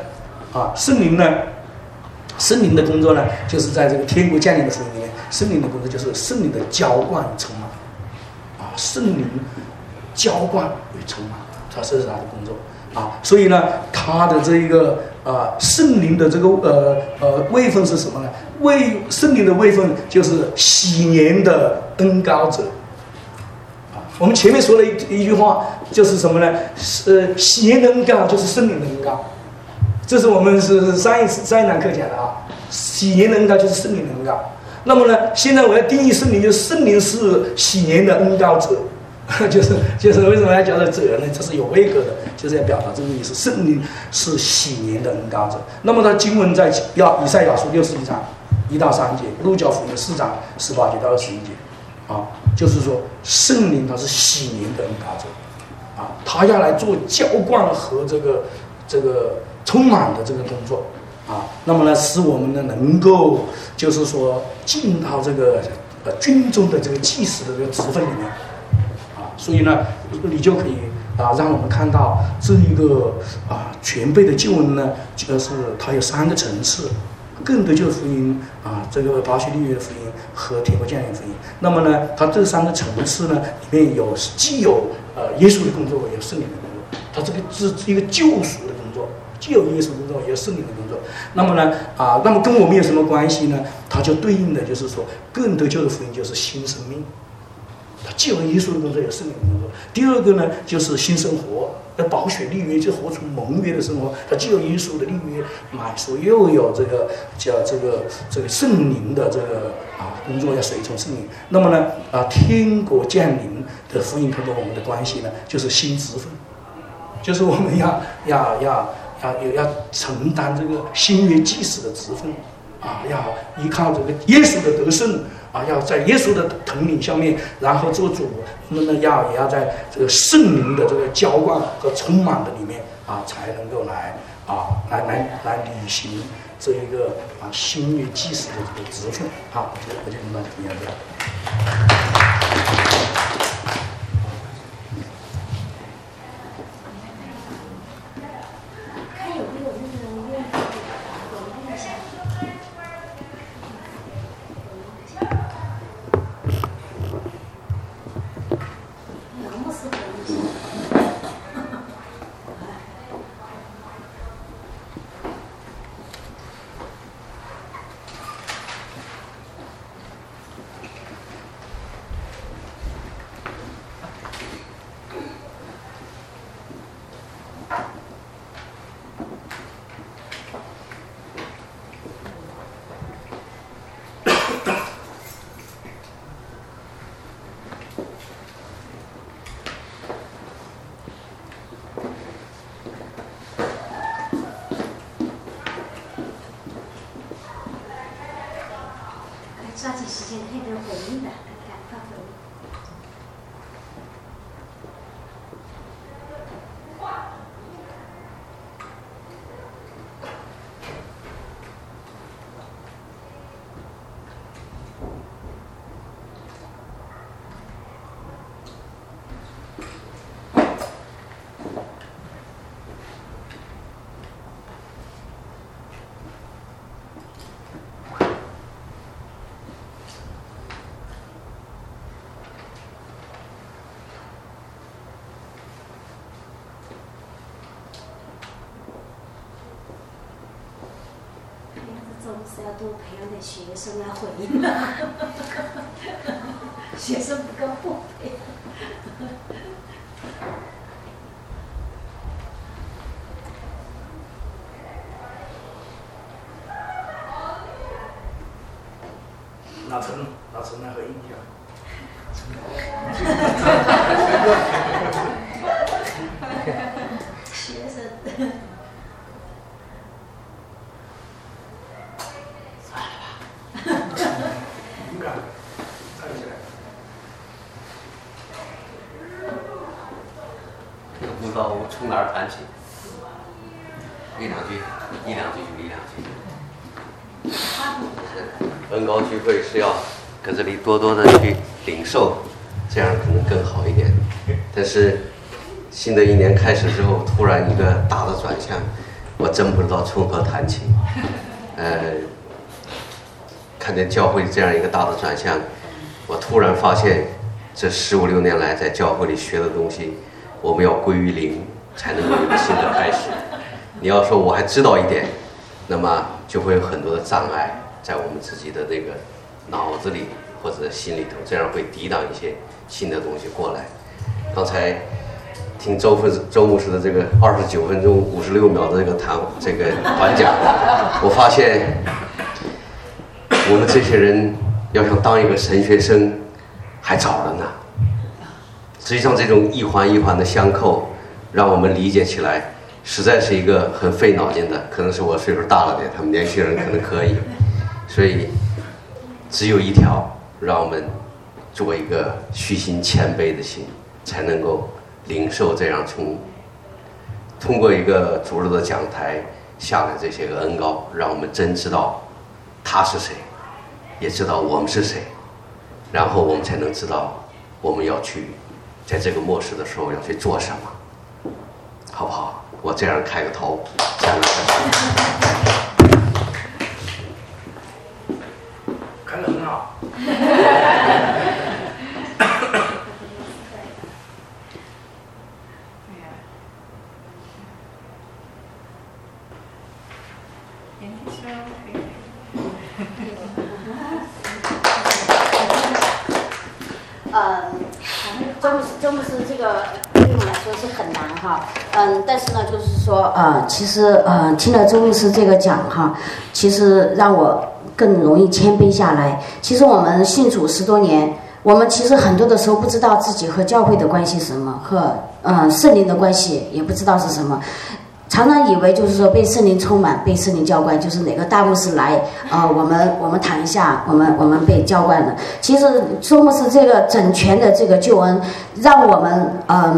圣灵的工作呢，就是在这个天国降临的福音里面，圣灵的工作就是圣灵的浇灌与充满圣灵浇灌与充满，它是他的工作所以呢，他的这一个圣灵的这个位分是什么呢？圣灵的位分就是喜年的恩膏者我们前面说了一句话，就是什么呢？喜年的恩膏就是圣灵的恩膏，这是我们是上一堂课讲的喜年的恩膏就是圣灵的恩膏。那么呢，现在我要定义圣灵，就是圣灵是喜年的恩膏者，就是为什么要叫做者呢？这是有位格的，就是要表达这个意思。圣灵是喜年的恩膏者。那么它经文在以赛亚书61章1到3节，路加福音4章18节到21节就是说圣灵他是喜年的恩膏者他要来做浇灌和这个充满的这个工作那么呢，使我们呢能够就是说进到这个军中的这个祭司的这个职分里面所以呢，你就可以让我们看到这一个全备的救恩呢，就是它有3个层次。更得救的福音这个巴西利约的福音和天国降临的福音。那么呢，它这3个层次呢，里面既有耶稣的工作，也有圣灵的工作。它这个是一个救赎的工作，既有耶稣的工作，也有圣灵的工作。那么呢那么跟我们有什么关系呢？它就对应的就是说，更得救的福音就是新生命。它既有耶稣的工作，也有圣灵的工作。第二个呢，就是新生活。保血立约就活出盟约的生活，它既有耶稣的立约买赎，又有这个叫这个圣灵的这个工作要随从圣灵。那么呢天国降临的福音跟我们的关系呢，就是新职分，就是我们要承担这个新约祭司的职分要依靠这个耶稣的得胜要在耶稣的统领下面，然后做主。那么呢，也要在这个圣灵的这个浇灌和充满的里面才能够来履行这一个新月祭祀的这个职分。好，我就跟大家分享这个。 抓紧时间，配合回应的，赶快回应。是要多培养点学生来回应的，学生不够不培养。 拿成来回应一下。 学生。 不知道从哪儿谈起，一两句。恩高聚会是要搁这里多多的去领受，这样可能更好一点。但是新的一年开始之后，突然一个大的转向，我真不知道从何谈起。看见教会这样一个大的转向，我突然发现这15、16年来在教会里学的东西，我们要归于零，才能够有新的开始。你要说我还知道一点，那么就会有很多的障碍在我们自己的那个脑子里或者心里头，这样会抵挡一些新的东西过来。刚才听周牧师的这个29分钟56秒的这个演讲，我发现我们这些人要想当一个神学生还早了呢。实际上这种一环一环的相扣，让我们理解起来实在是一个很费脑筋的。可能是我岁数大了点，他们年轻人可能可以。所以只有一条，让我们做一个虚心谦卑的心，才能够领受这样通过一个主日的讲台下来这些个恩膏，让我们真知道他是谁，也知道我们是谁，然后我们才能知道我们要去在这个末世的时候要去做什么，好不好？我这样开个头，下面开得很好。 周牧师这个对我来说是很难哈，但是呢，就是说其实听了周牧师这个讲哈，其实让我更容易谦卑下来。其实我们信主10多年，我们其实很多的时候不知道自己和教会的关系是什么，和圣灵的关系也不知道是什么。常常以为就是说被圣灵充满，被圣灵浇灌，就是哪个大牧师来我们谈一下，我们被浇灌了。其实周牧师这个整全的这个救恩，让我们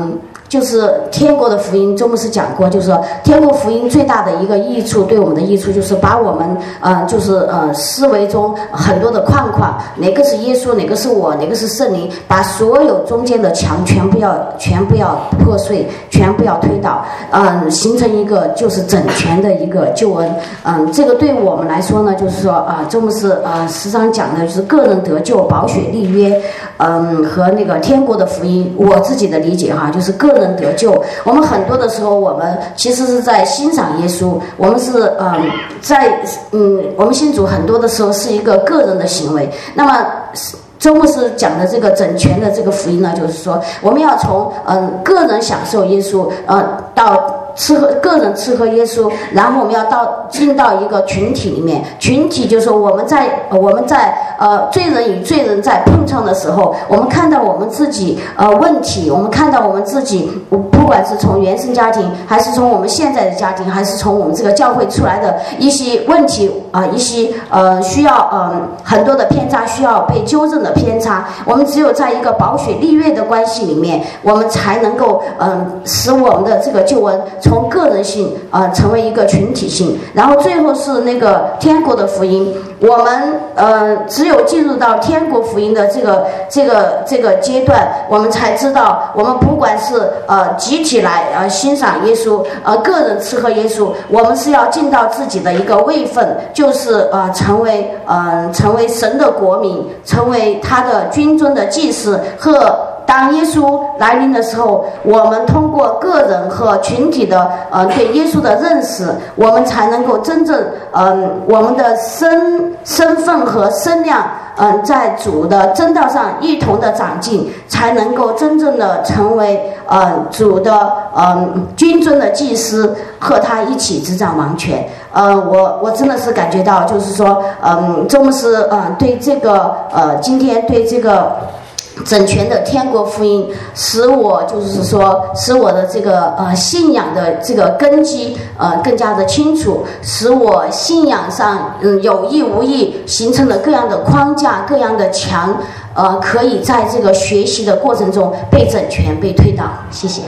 就是天国的福音，周牧师讲过，就是说天国福音最大的一个益处，对我们的益处就是把我们思维中很多的框框，哪个是耶稣，哪个是我，哪个是圣灵，把所有中间的墙全部要破碎，全部要推倒，形成一个就是整全的一个救恩。这个对我们来说呢，就是说周牧师时常讲的就是个人得救、宝血立约，和那个天国的福音。我自己的理解哈，就是个人得救。我们很多的时候，我们其实是在欣赏耶稣，我们是我们信主很多的时候是一个个人的行为。那么周牧师讲的这个整全的这个福音呢，就是说我们要从个人享受耶稣，到个人吃喝耶稣，然后我们要进到一个群体里面。群体就是说我们在罪人与罪人在碰撞的时候，我们看到我们自己问题，我们看到我们自己，不管是从原生家庭，还是从我们现在的家庭，还是从我们这个教会出来的一些问题一些需要很多的偏差，需要被纠正的偏差。我们只有在一个宝血立约的关系里面，我们才能够使我们的这个救恩从个人性成为一个群体性。然后最后是那个天国的福音，我们只有进入到天国福音的这个阶段，我们才知道，我们不管是集体来欣赏耶稣，个人吃喝耶稣，我们是要尽到自己的一个位分，就是成为神的国民，成为他的君尊的祭司。和当耶稣来临的时候，我们通过个人和群体的对耶稣的认识，我们才能够真正我们的身份和身量在主的真道上一同的长进，才能够真正的成为主的君尊的祭司，和他一起执掌王权。我真的是感觉到，就是说周牧师对这个今天对这个整全的天国福音，使我的这个信仰的这个根基更加的清楚，使我信仰上有意无意形成了各样的框架、各样的墙，可以在这个学习的过程中被整全、被推倒。谢谢。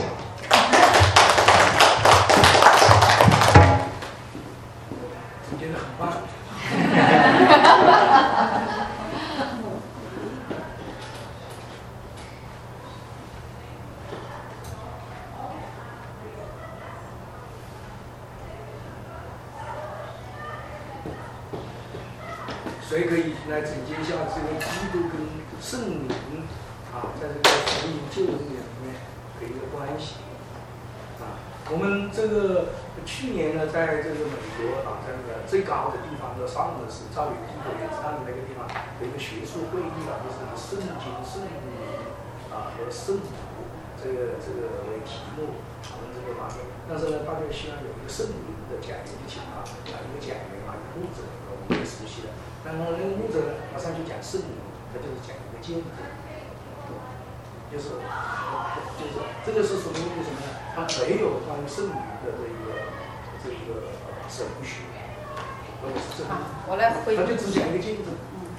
谁可以来总结一下这个基督跟圣灵在这个福音救恩里面的一个关系我们这个去年呢，在这个美国在那个最高的地方的上的是造语基督院上的那个地方有一个学术会议就是圣经、圣灵和圣徒这个为题目讨论这个方面。但是呢，大家希望有一个圣灵的讲员的情况一个讲员一个牧者，我们也熟悉的。那么那个牧者马上就讲圣灵，他就是讲一个见证，就是这个是属于什么呢？他没有关于圣灵的这个神学，或者是我来回， 他就只讲一个见证。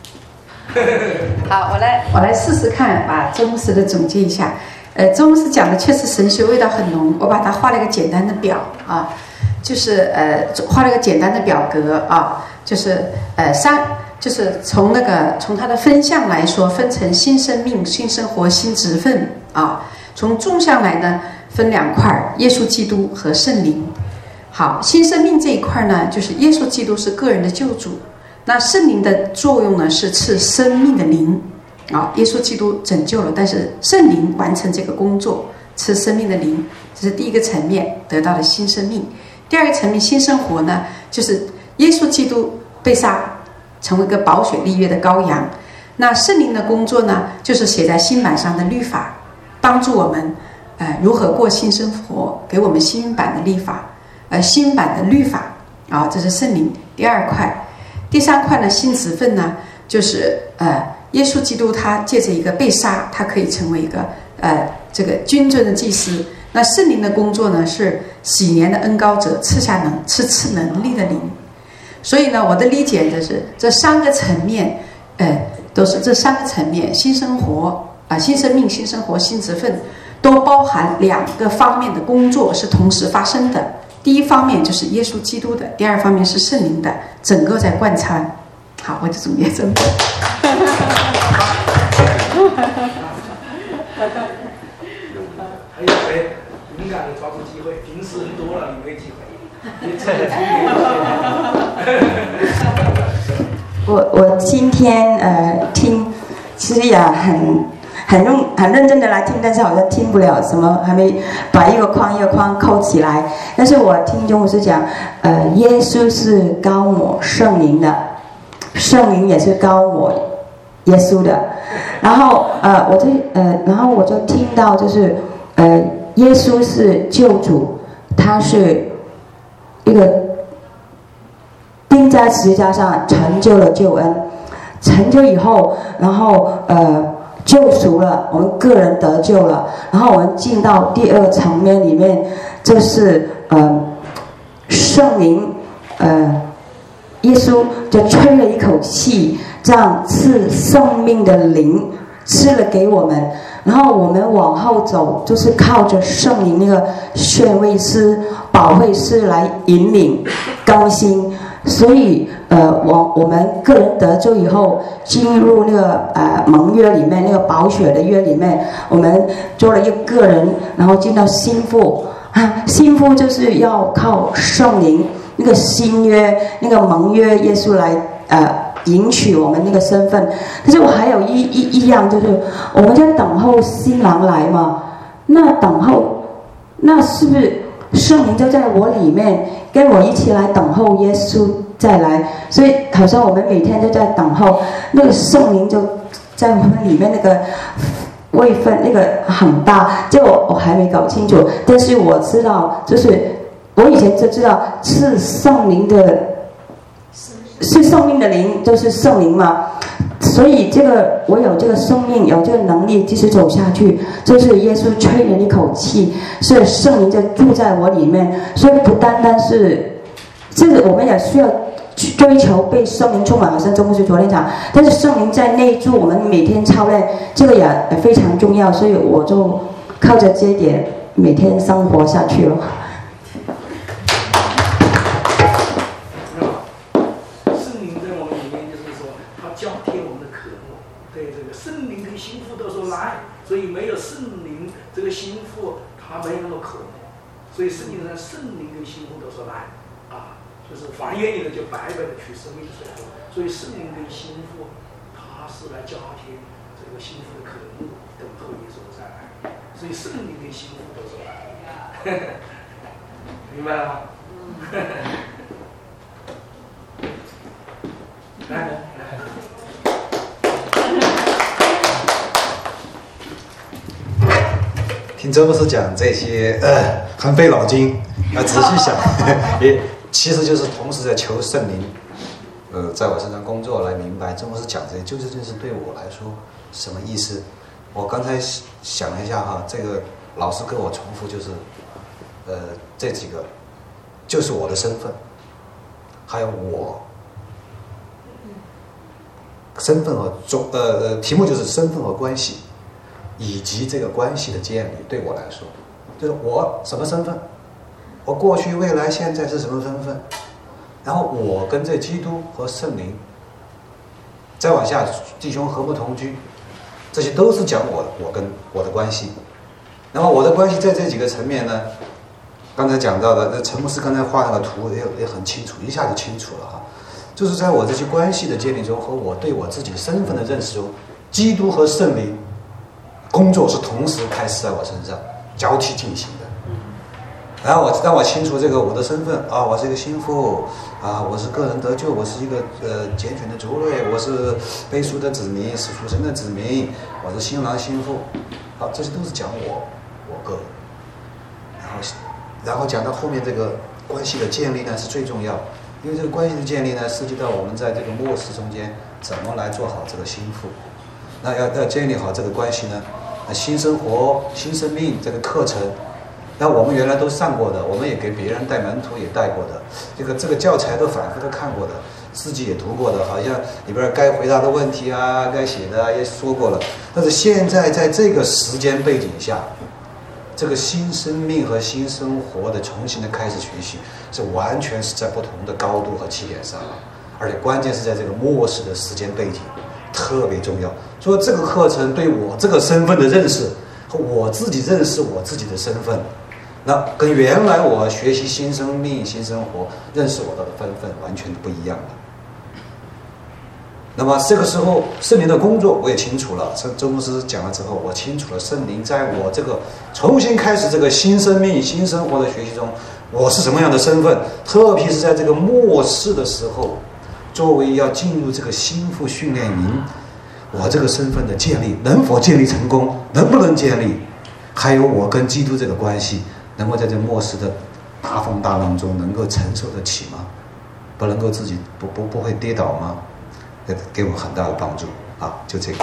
好，我来试试看，把周牧师的总结一下。周牧师讲的确实神学味道很浓，我把它画了一个简单的表就是画了一个简单的表格就是就是从它的分项来说，分成新生命、新生活、新职分从纵向来呢，分两块，耶稣基督和圣灵。好，新生命这一块呢，就是耶稣基督是个人的救主，那圣灵的作用呢是赐生命的灵耶稣基督拯救了，但是圣灵完成这个工作，赐生命的灵，这是第一个层面得到的新生命。第二个层面新生活呢，就是耶稣基督被杀，成为一个宝血立约的羔羊。那圣灵的工作呢，就是写在心版上的律法，帮助我们如何过新生活，给我们新版的律法，新版的律法这是圣灵第二块。第三块呢，新职分呢，就是耶稣基督他借着一个被杀，他可以成为一个这个君尊的祭司。那圣灵的工作呢，是洗年的恩膏者，赐能力的灵。所以呢，我的理解就是这三个层面，都是这三个层面：新生活新生命、新生活、新职分， 都包含两个方面的工作是同时发生的。第一方面就是耶稣基督的，第二方面是圣灵的，整个在贯穿。好，我就总结这么多。 还有谁勇敢的抓住机会？平时人多了，你没机会。 我今天听，其实也很认真的来听，但是好像听不了什么，还没把一个框一个框扣起来。但是我听钟牧师讲，耶稣是高抹圣灵的，圣灵也是高抹耶稣的。然后然后我就听到就是耶稣是救主，他是一个钉在十字架上成就了救恩，成就以后，然后救赎了，我们个人得救了，然后我们进到第二层面里面，就是圣灵，耶稣就吹了一口气，这样赐生命的灵赐了给我们，然后我们往后走，就是靠着圣灵那个宣慰师、保惠师来引领、更新。所以我们个人得救以后，进入那个盟约里面，那个宝血的约里面，我们做了一个人，然后进到心腹啊，心腹就是要靠圣灵那个新约、那个盟约耶稣来迎娶我们那个身份。但是我还有一样，就是我们在等候新郎来嘛，那等候，那是不是圣灵就在我里面，跟我一起来等候耶稣再来？所以好像我们每天都在等候那个圣灵，就在我们里面那个位分那个很大，就我还没搞清楚。但是我知道，就是我以前就知道是圣灵的，是生命的灵，就是圣灵嘛。所以这个我有这个生命，有这个能力继续走下去，就是耶稣吹了一口气，所以圣灵就住在我里面。所以不单单是，这个我们也需要追求被圣灵充满，好像周牧师昨天讲，但是圣灵在内住，我们每天操练，这个也非常重要。所以我就靠着这一点每天生活下去了。 圣灵在我们里面，就是说他交贴我们的渴慕，对这个圣灵跟心腹都说来，所以没有圣灵这个心腹，他没有那么渴慕，所以圣经上圣灵跟心腹都说来啊。就是凡愿意的就白白的取生命水喝，所以圣灵跟心腹，他是来加添这个心腹的渴慕，等候耶稣再来。所以圣灵跟心腹都是来，明白了吗？来。 听周牧师讲这些，很费脑筋，要仔细想，也。其实就是同时在求圣灵，在我身上工作，来明白周牧师讲这些究竟是对我来说什么意思。我刚才想了一下哈，这个老师跟我重复就是，这几个就是我的身份，还有我身份和题目就是身份和关系，以及这个关系的建立。对我来说，就是我什么身份。我过去、未来、现在是什么身份？然后我跟这基督和圣灵，再往下，弟兄和睦同居，这些都是讲我跟我的关系。那么我的关系在这几个层面呢，刚才讲到的，那陈牧师刚才画那个图也很清楚，一下就清楚了哈。就是在我这些关系的建立中和我对我自己身份的认识中，基督和圣灵工作是同时开始在我身上交替进行的。然后让我清楚这个我的身份啊，我是一个心腹啊，我是个人得救，我是一个拣选的族类，我是背书的子民，是属神的子民，我是新郎新妇，好，这些都是讲我个人。然后讲到后面这个关系的建立呢是最重要，因为这个关系的建立呢涉及到我们在这个末世中间怎么来做好这个心腹。那要建立好这个关系呢，那新生活、新生命这个课程。那我们原来都上过的，我们也给别人带门徒也带过的，这个教材都反复都看过的，自己也读过的，好像里边该回答的问题啊，该写的啊也说过了。但是现在在这个时间背景下， 这个新生命和新生活的重新的开始学习，这完全是在不同的高度和起点上了，而且关键是在这个末世的时间背景特别重要。所以这个课程对我这个身份的认识和我自己认识我自己的身份，那跟原来我学习新生命、新生活认识我的身份完全不一样了。那么这个时候圣灵的工作我也清楚了，周牧师讲了之后，我清楚了圣灵在我这个重新开始这个新生命、新生活的学习中，我是什么样的身份，特别是在这个末世的时候，作为要进入这个心腹训练营，我这个身份的建立能否建立成功，能不能建立，还有我跟基督这个关系能够在这末世的大风大浪中能够承受得起吗？不能够自己不会跌倒吗？给我很大的帮助啊！就这个。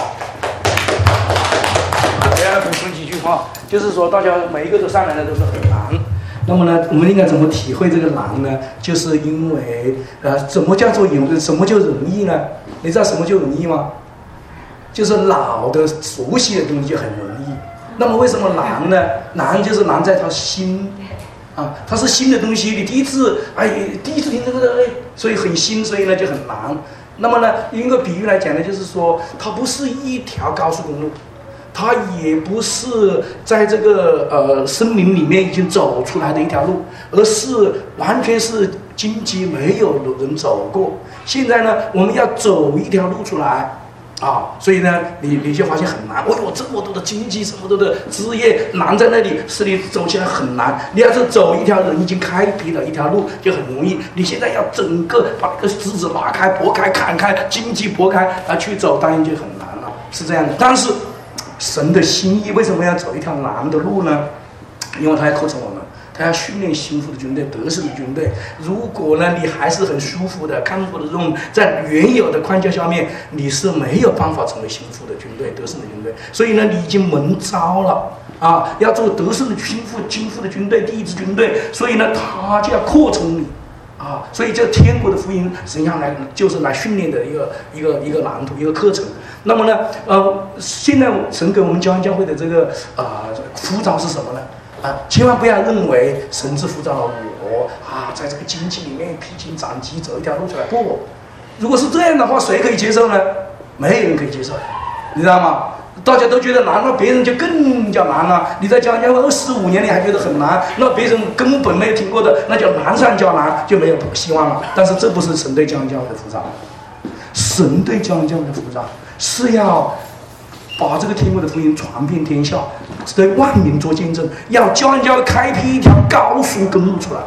我要补充几句话，就是说大家每一个都上来的都是很难。那么呢，我们应该怎么体会这个难呢？就是因为怎么叫做什么叫容易呢？你知道什么叫容易吗？就是老的熟悉的东西就很容易。那么为什么难呢？难就是难在它新啊，它是新的东西，你第一次听这个所以很新，所以呢就很难。那么呢，用个比喻来讲呢，就是说它不是一条高速公路，它也不是在这个森林里面已经走出来的一条路，而是完全是荆棘没有人走过。现在呢，我们要走一条路出来啊，所以呢，你就发现很难。有这么多的荆棘，这么多的枝叶拦在那里，使你走起来很难。你要是走一条人已经开辟了一条路，就很容易。你现在要整个把那个枝子拉开、拨开、砍开，荆棘拨开去走，当然就很难了，是这样的。但是神的心意为什么要走一条难的路呢？因为他要课程我们。他要训练心腹的军队，得胜的军队。如果呢，你还是很舒服的、康复的这种在原有的框架下面，你是没有办法成为心腹的军队、得胜的军队。所以呢，你已经蒙召了啊，要做得胜的心腹的军队，第一支军队。所以呢，他就要扩充你啊。所以这天国的福音实际上就是来训练的一个蓝图、一个课程。那么呢，现在神给我们教会的这个呼召是什么呢？千万不要认为神是呼召了我在这个荆棘里面披荆斩棘走一条路出来。不，如果是这样的话，谁可以接受呢？没有人可以接受，你知道吗？大家都觉得难，那别人就更加难了。你在教会25年，你还觉得很难，那别人根本没有听过的，那就难上加难，就没有希望了。但是这不是神对教会的呼召，神对教会的呼召是要把这个天国的福音传遍天下，对万民做见证，要教会开辟一条高速公路出来。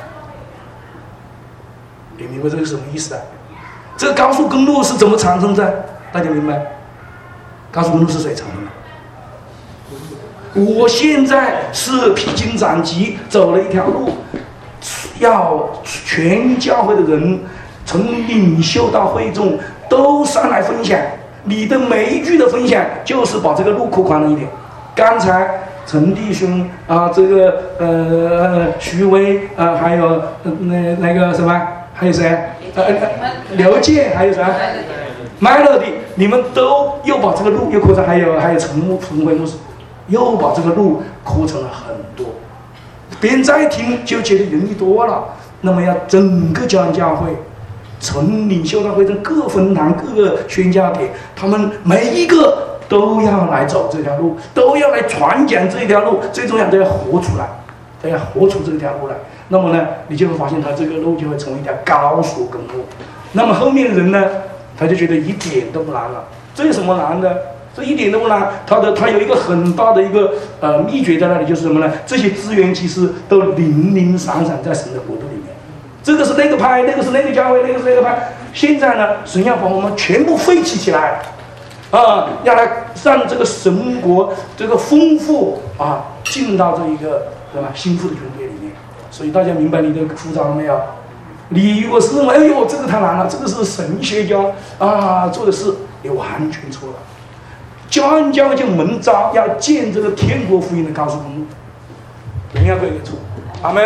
你明白这个什么意思啊？这个高速公路是怎么产生的？大家明白？高速公路是谁产生的？我现在是披荆斩棘走了一条路，要全教会的人从领袖到会众都上来分享。你的每一句的分享就是把这个路扩宽了一点。刚才陈弟兄这个徐威还有那个什么，还有谁？刘健，还有啥？麦乐的，你们都又把这个路又扩张，还有陈辉牧师，又把这个路扩成了很多。别人再听就觉得容易多了。那么要整个教会。从领袖到会众各分堂各个宣教点，他们每一个都要来走这条路，都要来传讲这条路，最重要都要活出来，都要活出这条路来。那么呢，你就会发现他这个路就会成为一条高速公路。那么后面的人呢，他就觉得一点都不难了。这有什么难的？这一点都不难。他有一个很大的一个秘诀在那里，就是什么呢？这些资源其实都零零散散在神的国度里面。这个是那个派，那个是那个教会，那个是那个派。现在呢，神要把我们全部废弃起来，要来让这个神国这个丰富进到这一个对吧心腹的军队里面。所以大家明白你的呼召了没有？你如果是认为这个太难了，这个是神学家做的事，你完全错了。教会就蒙召要建这个天国福音的高速公路，人要各有错。阿们，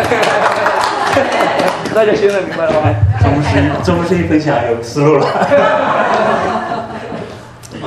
大家现在明白了吗？ 周牧师分享有思路了。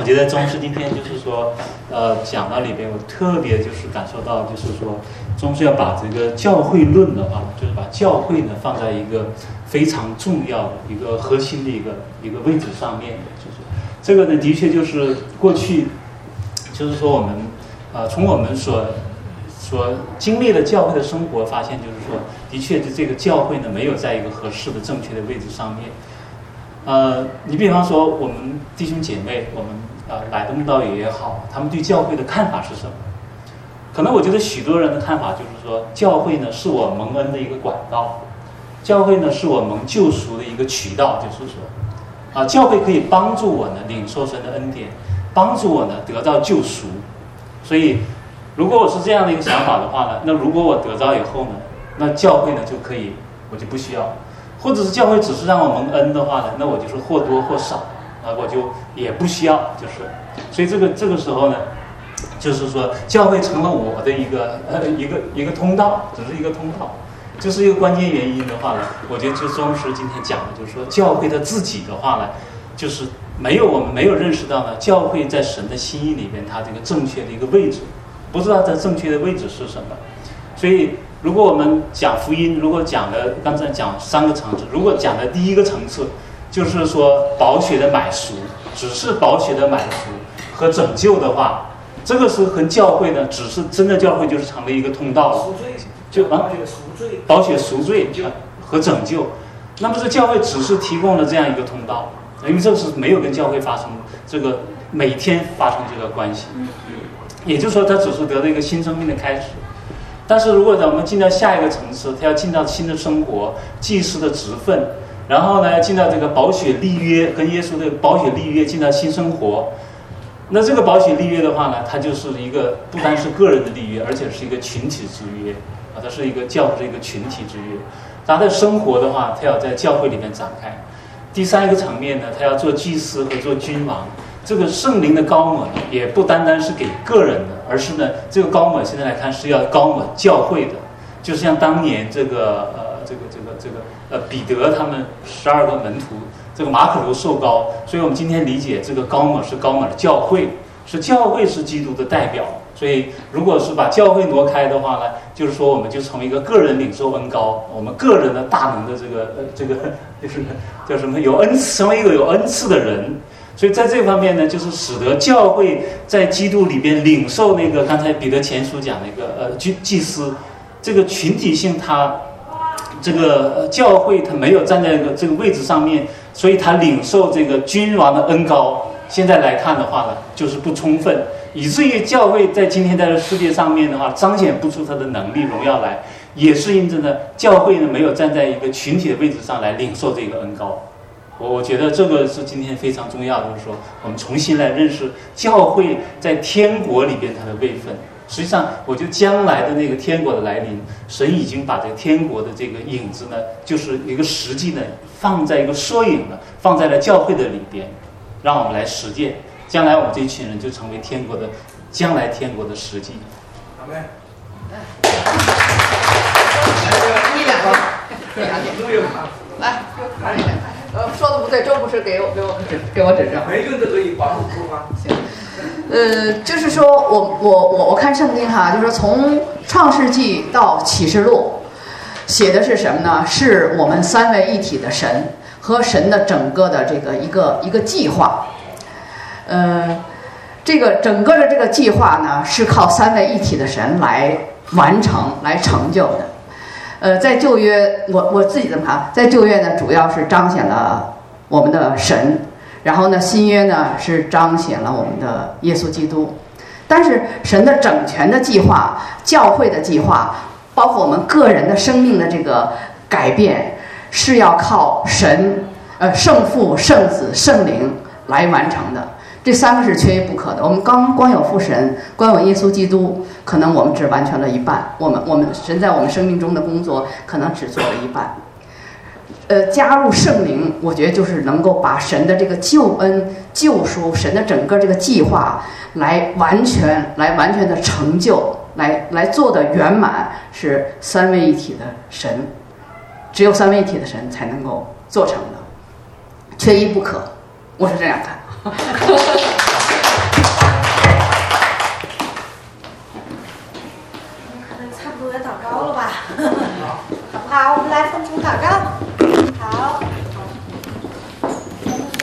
觉得宗师今天就是说，讲到里边，我特别就是感受到，就是说，宗师要把这个教会论的话，就是把教会呢放在一个非常重要的一个核心的一个位置上面，就是这个呢，的确就是过去，就是说我们从我们所经历的教会的生活，发现就是说，的确这个教会呢没有在一个合适的正确的位置上面。你比方说我们弟兄姐妹，我们来的慕道友也好，他们对教会的看法是什么？可能我觉得许多人的看法就是说，教会呢是我蒙恩的一个管道，教会呢是我蒙救赎的一个渠道，就是说，教会可以帮助我呢领受神的恩典，帮助我呢得到救赎。所以，如果我是这样的一个想法的话呢，那如果我得着以后呢，那教会呢就可以，我就不需要。或者是教会只是让我蒙恩的话呢，那我就是或多或少，我就也不需要，就是，所以这个时候呢，就是说教会成了我的一个通道，只是一个通道，这是一个关键原因的话呢，我觉得就宗师今天讲的就是说，教会他自己的话呢，就是我们没有认识到呢，教会在神的心意里边它这个正确的一个位置，不知道它正确的位置是什么，所以。如果我们讲福音，如果讲的刚才讲3个层次，如果讲的第一个层次，就是说宝血的买赎，只是宝血的买赎和拯救的话，这个是和教会呢，只是真的教会就是成了一个通道了，就宝血赎罪和拯救。那么这教会只是提供了这样一个通道，因为这是没有跟教会发生这个每天发生这个关系，也就是说，它只是得了一个新生命的开始。但是如果我们进到下一个层次，他要进到新的生活，祭司的职分，然后呢进到这个宝血立约，跟耶稣的宝血立约进到新生活，那这个宝血立约的话呢，它就是一个不单是个人的立约，而且是一个群体之约啊，它是一个教会是一个群体之约。他的生活的话，他要在教会里面展开。第3个层面呢，他要做祭司和做君王。这个圣灵的高抹呢，也不单单是给个人的，而是呢，这个高抹现在来看是要高抹教会的，就像当年彼得他们12个门徒，这个马可楼受膏，所以我们今天理解这个高抹是高抹的教会，是教会是基督的代表。所以如果是把教会挪开的话呢，就是说我们就成为一个个人领受恩膏，我们个人的大能的这个就是叫什么有恩赐，成为一个有恩赐的人。所以在这方面呢，就是使得教会在基督里边领受那个刚才彼得前书讲那个祭司这个群体性，他这个教会他没有站在这个位置上面，所以他领受这个君王的恩膏。现在来看的话呢，就是不充分，以至于教会在今天在这世界上面的话，彰显不出他的能力荣耀来，也是因着呢，教会呢没有站在一个群体的位置上来领受这个恩膏。我觉得这个是今天非常重要的，就是说我们重新来认识教会在天国里边它的位分。实际上，我觉得将来的那个天国的来临，神已经把这个天国的这个影子呢，就是一个实际呢，放在一个缩影呢，放在了教会的里边，让我们来实践。将来我们这一群人就成为天国的，将来天国的实际。 阿们。 来，说的不对，周牧师给我指正。 每个人都可以帮助出发。 行。就是说我看圣经哈，就是说从创世纪到启示录，写的是什么呢？是我们三位一体的神和神的整个的这个一个计划。这个整个的这个计划呢，是靠三位一体的神来完成、来成就的。在旧约，我自己这么看，在旧约呢，主要是彰显了我们的神，然后呢，新约呢是彰显了我们的耶稣基督。但是神的整全的计划、教会的计划，包括我们个人的生命的这个改变，是要靠神、圣父、圣子、圣灵来完成的。这三个是缺一不可的。我们光有父神，光有耶稣基督，可能我们只完全了一半。我们神在我们生命中的工作，可能只做了一半。加入圣灵，我觉得就是能够把神的这个救恩、救赎，神的整个这个计划，来完全的成就，来做的圆满，是三位一体的神，只有三位一体的神才能够做成的，缺一不可。我是这样看。